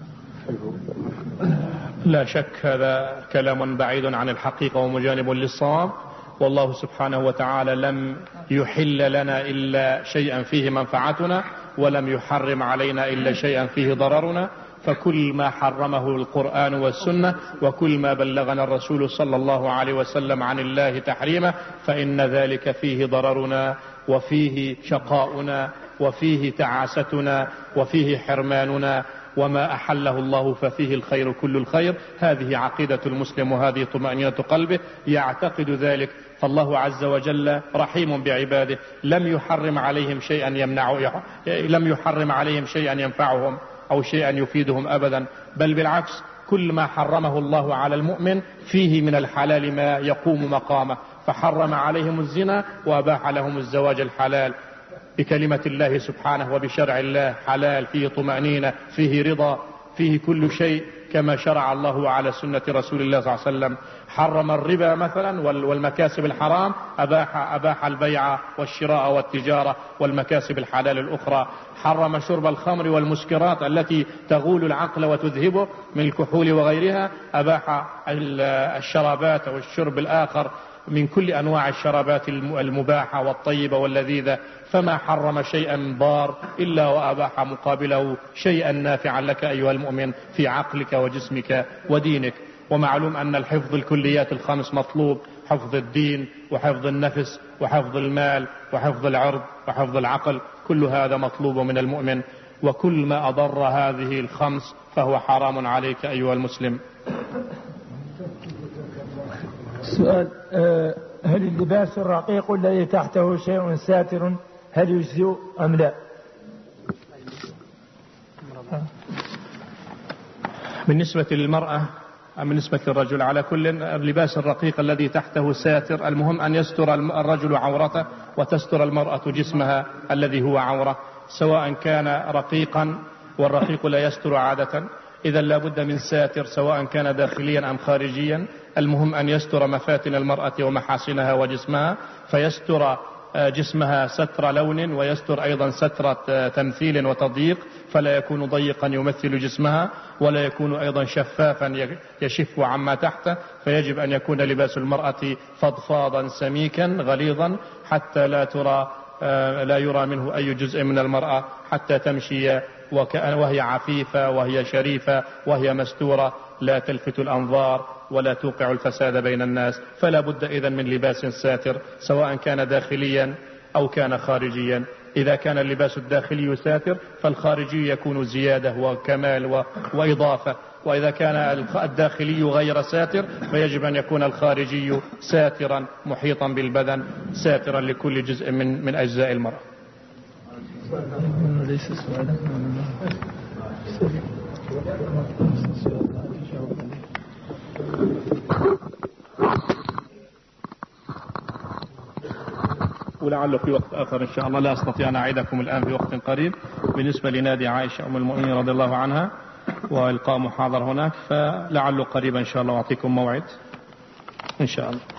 لا شك هذا كلام بعيد عن الحقيقة ومجانب للصواب، والله سبحانه وتعالى لم يحل لنا إلا شيئا فيه منفعتنا، ولم يحرم علينا إلا شيئا فيه ضررنا. فكل ما حرمه القرآن والسنة، وكل ما بلغنا الرسول صلى الله عليه وسلم عن الله تحريمه، فإن ذلك فيه ضررنا، وفيه شقاؤنا، وفيه تعاستنا، وفيه حرماننا. وما أحله الله ففيه الخير كل الخير. هذه عقيدة المسلم، وهذه طمأنينة قلبه، يعتقد ذلك. فالله عز وجل رحيم بعباده، لم يحرم عليهم شيئا يمنع لم يحرم عليهم شيئا ينفعهم أو شيئا يفيدهم أبدا، بل بالعكس، كل ما حرمه الله على المؤمن فيه من الحلال ما يقوم مقامه. فحرم عليهم الزنا وأباح لهم الزواج الحلال بكلمة الله سبحانه وبشرع الله، حلال فيه طمأنينة، فيه رضا، فيه كل شيء كما شرع الله على سنة رسول الله صلى الله عليه وسلم. حرم الربا مثلا والمكاسب الحرام، أباح, أباح البيع والشراء والتجارة والمكاسب الحلال الأخرى. حرم شرب الخمر والمسكرات التي تغول العقل وتذهبه من الكحول وغيرها، أباح الشرابات والشرب الآخر من كل أنواع الشرابات المباحة والطيبة واللذيذة. فما حرم شيئا ضار إلا وأباح مقابله شيئا نافعا لك أيها المؤمن في عقلك وجسمك ودينك. ومعلوم أن الحفظ الكليات الخمس مطلوب: حفظ الدين، وحفظ النفس، وحفظ المال، وحفظ العرض، وحفظ العقل. كل هذا مطلوب من المؤمن، وكل ما أضر هذه الخمس فهو حرام عليك أيها المسلم. سؤال: هل اللباس الرقيق الذي تحته شيء ساتر هل يجزئ أم لا؟ بالنسبة للمرأة أم بالنسبة للرجل؟ على كل، اللباس الرقيق الذي تحته ساتر، المهم أن يستر الرجل عورته وتستر المرأة جسمها الذي هو عورة، سواء كان رقيقا، والرقيق لا يستر عادة، إذا لا بد من ساتر سواء كان داخليا أم خارجيا. المهم أن يستر مفاتن المرأة ومحاسنها وجسمها، فيستر جسمها ستر لون، ويستر أيضا ستر تمثيل وتضييق، فلا يكون ضيقا يمثل جسمها، ولا يكون أيضا شفافا يشف عما تحته. فيجب أن يكون لباس المرأة فضفاضا سميكا غليظا، حتى لا ترى لا يرى منه أي جزء من المرأة، حتى تمشي وهي عفيفة وهي شريفة وهي مستورة، لا تلفت الأنظار ولا توقع الفساد بين الناس. فلا بد إذن من لباس ساتر، سواء كان داخليا أو كان خارجيا. إذا كان اللباس الداخلي ساتر فالخارجي يكون زيادة وكمال وإضافة، وإذا كان الداخلي غير ساتر فيجب أن يكون الخارجي ساترا محيطا بالبدن ساترا لكل جزء من من أجزاء المرأة. ليس سؤالا. ولعله في وقت آخر إن شاء الله، لا أستطيع أن أعيدكم الآن في وقت قريب. بالنسبة لنادي عائشة أم المؤمنين رضي الله عنها وإلقاء محاضر هناك، فلعله قريبا إن شاء الله أعطيكم موعد إن شاء الله.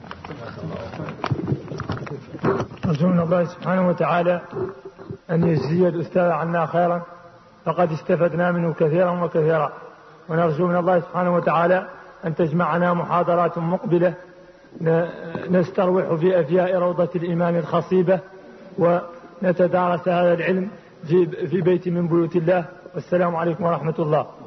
نرجو من الله سبحانه وتعالى أن يجزي الأستاذ عنا خيرا، فقد استفدنا منه كثيرا وكثيرا، ونرجو من الله سبحانه وتعالى أن تجمعنا محاضرات مقبلة نستروح في أفياء روضة الإيمان الخصيبة ونتدارس هذا العلم في بيت من بيوت الله. والسلام عليكم ورحمة الله.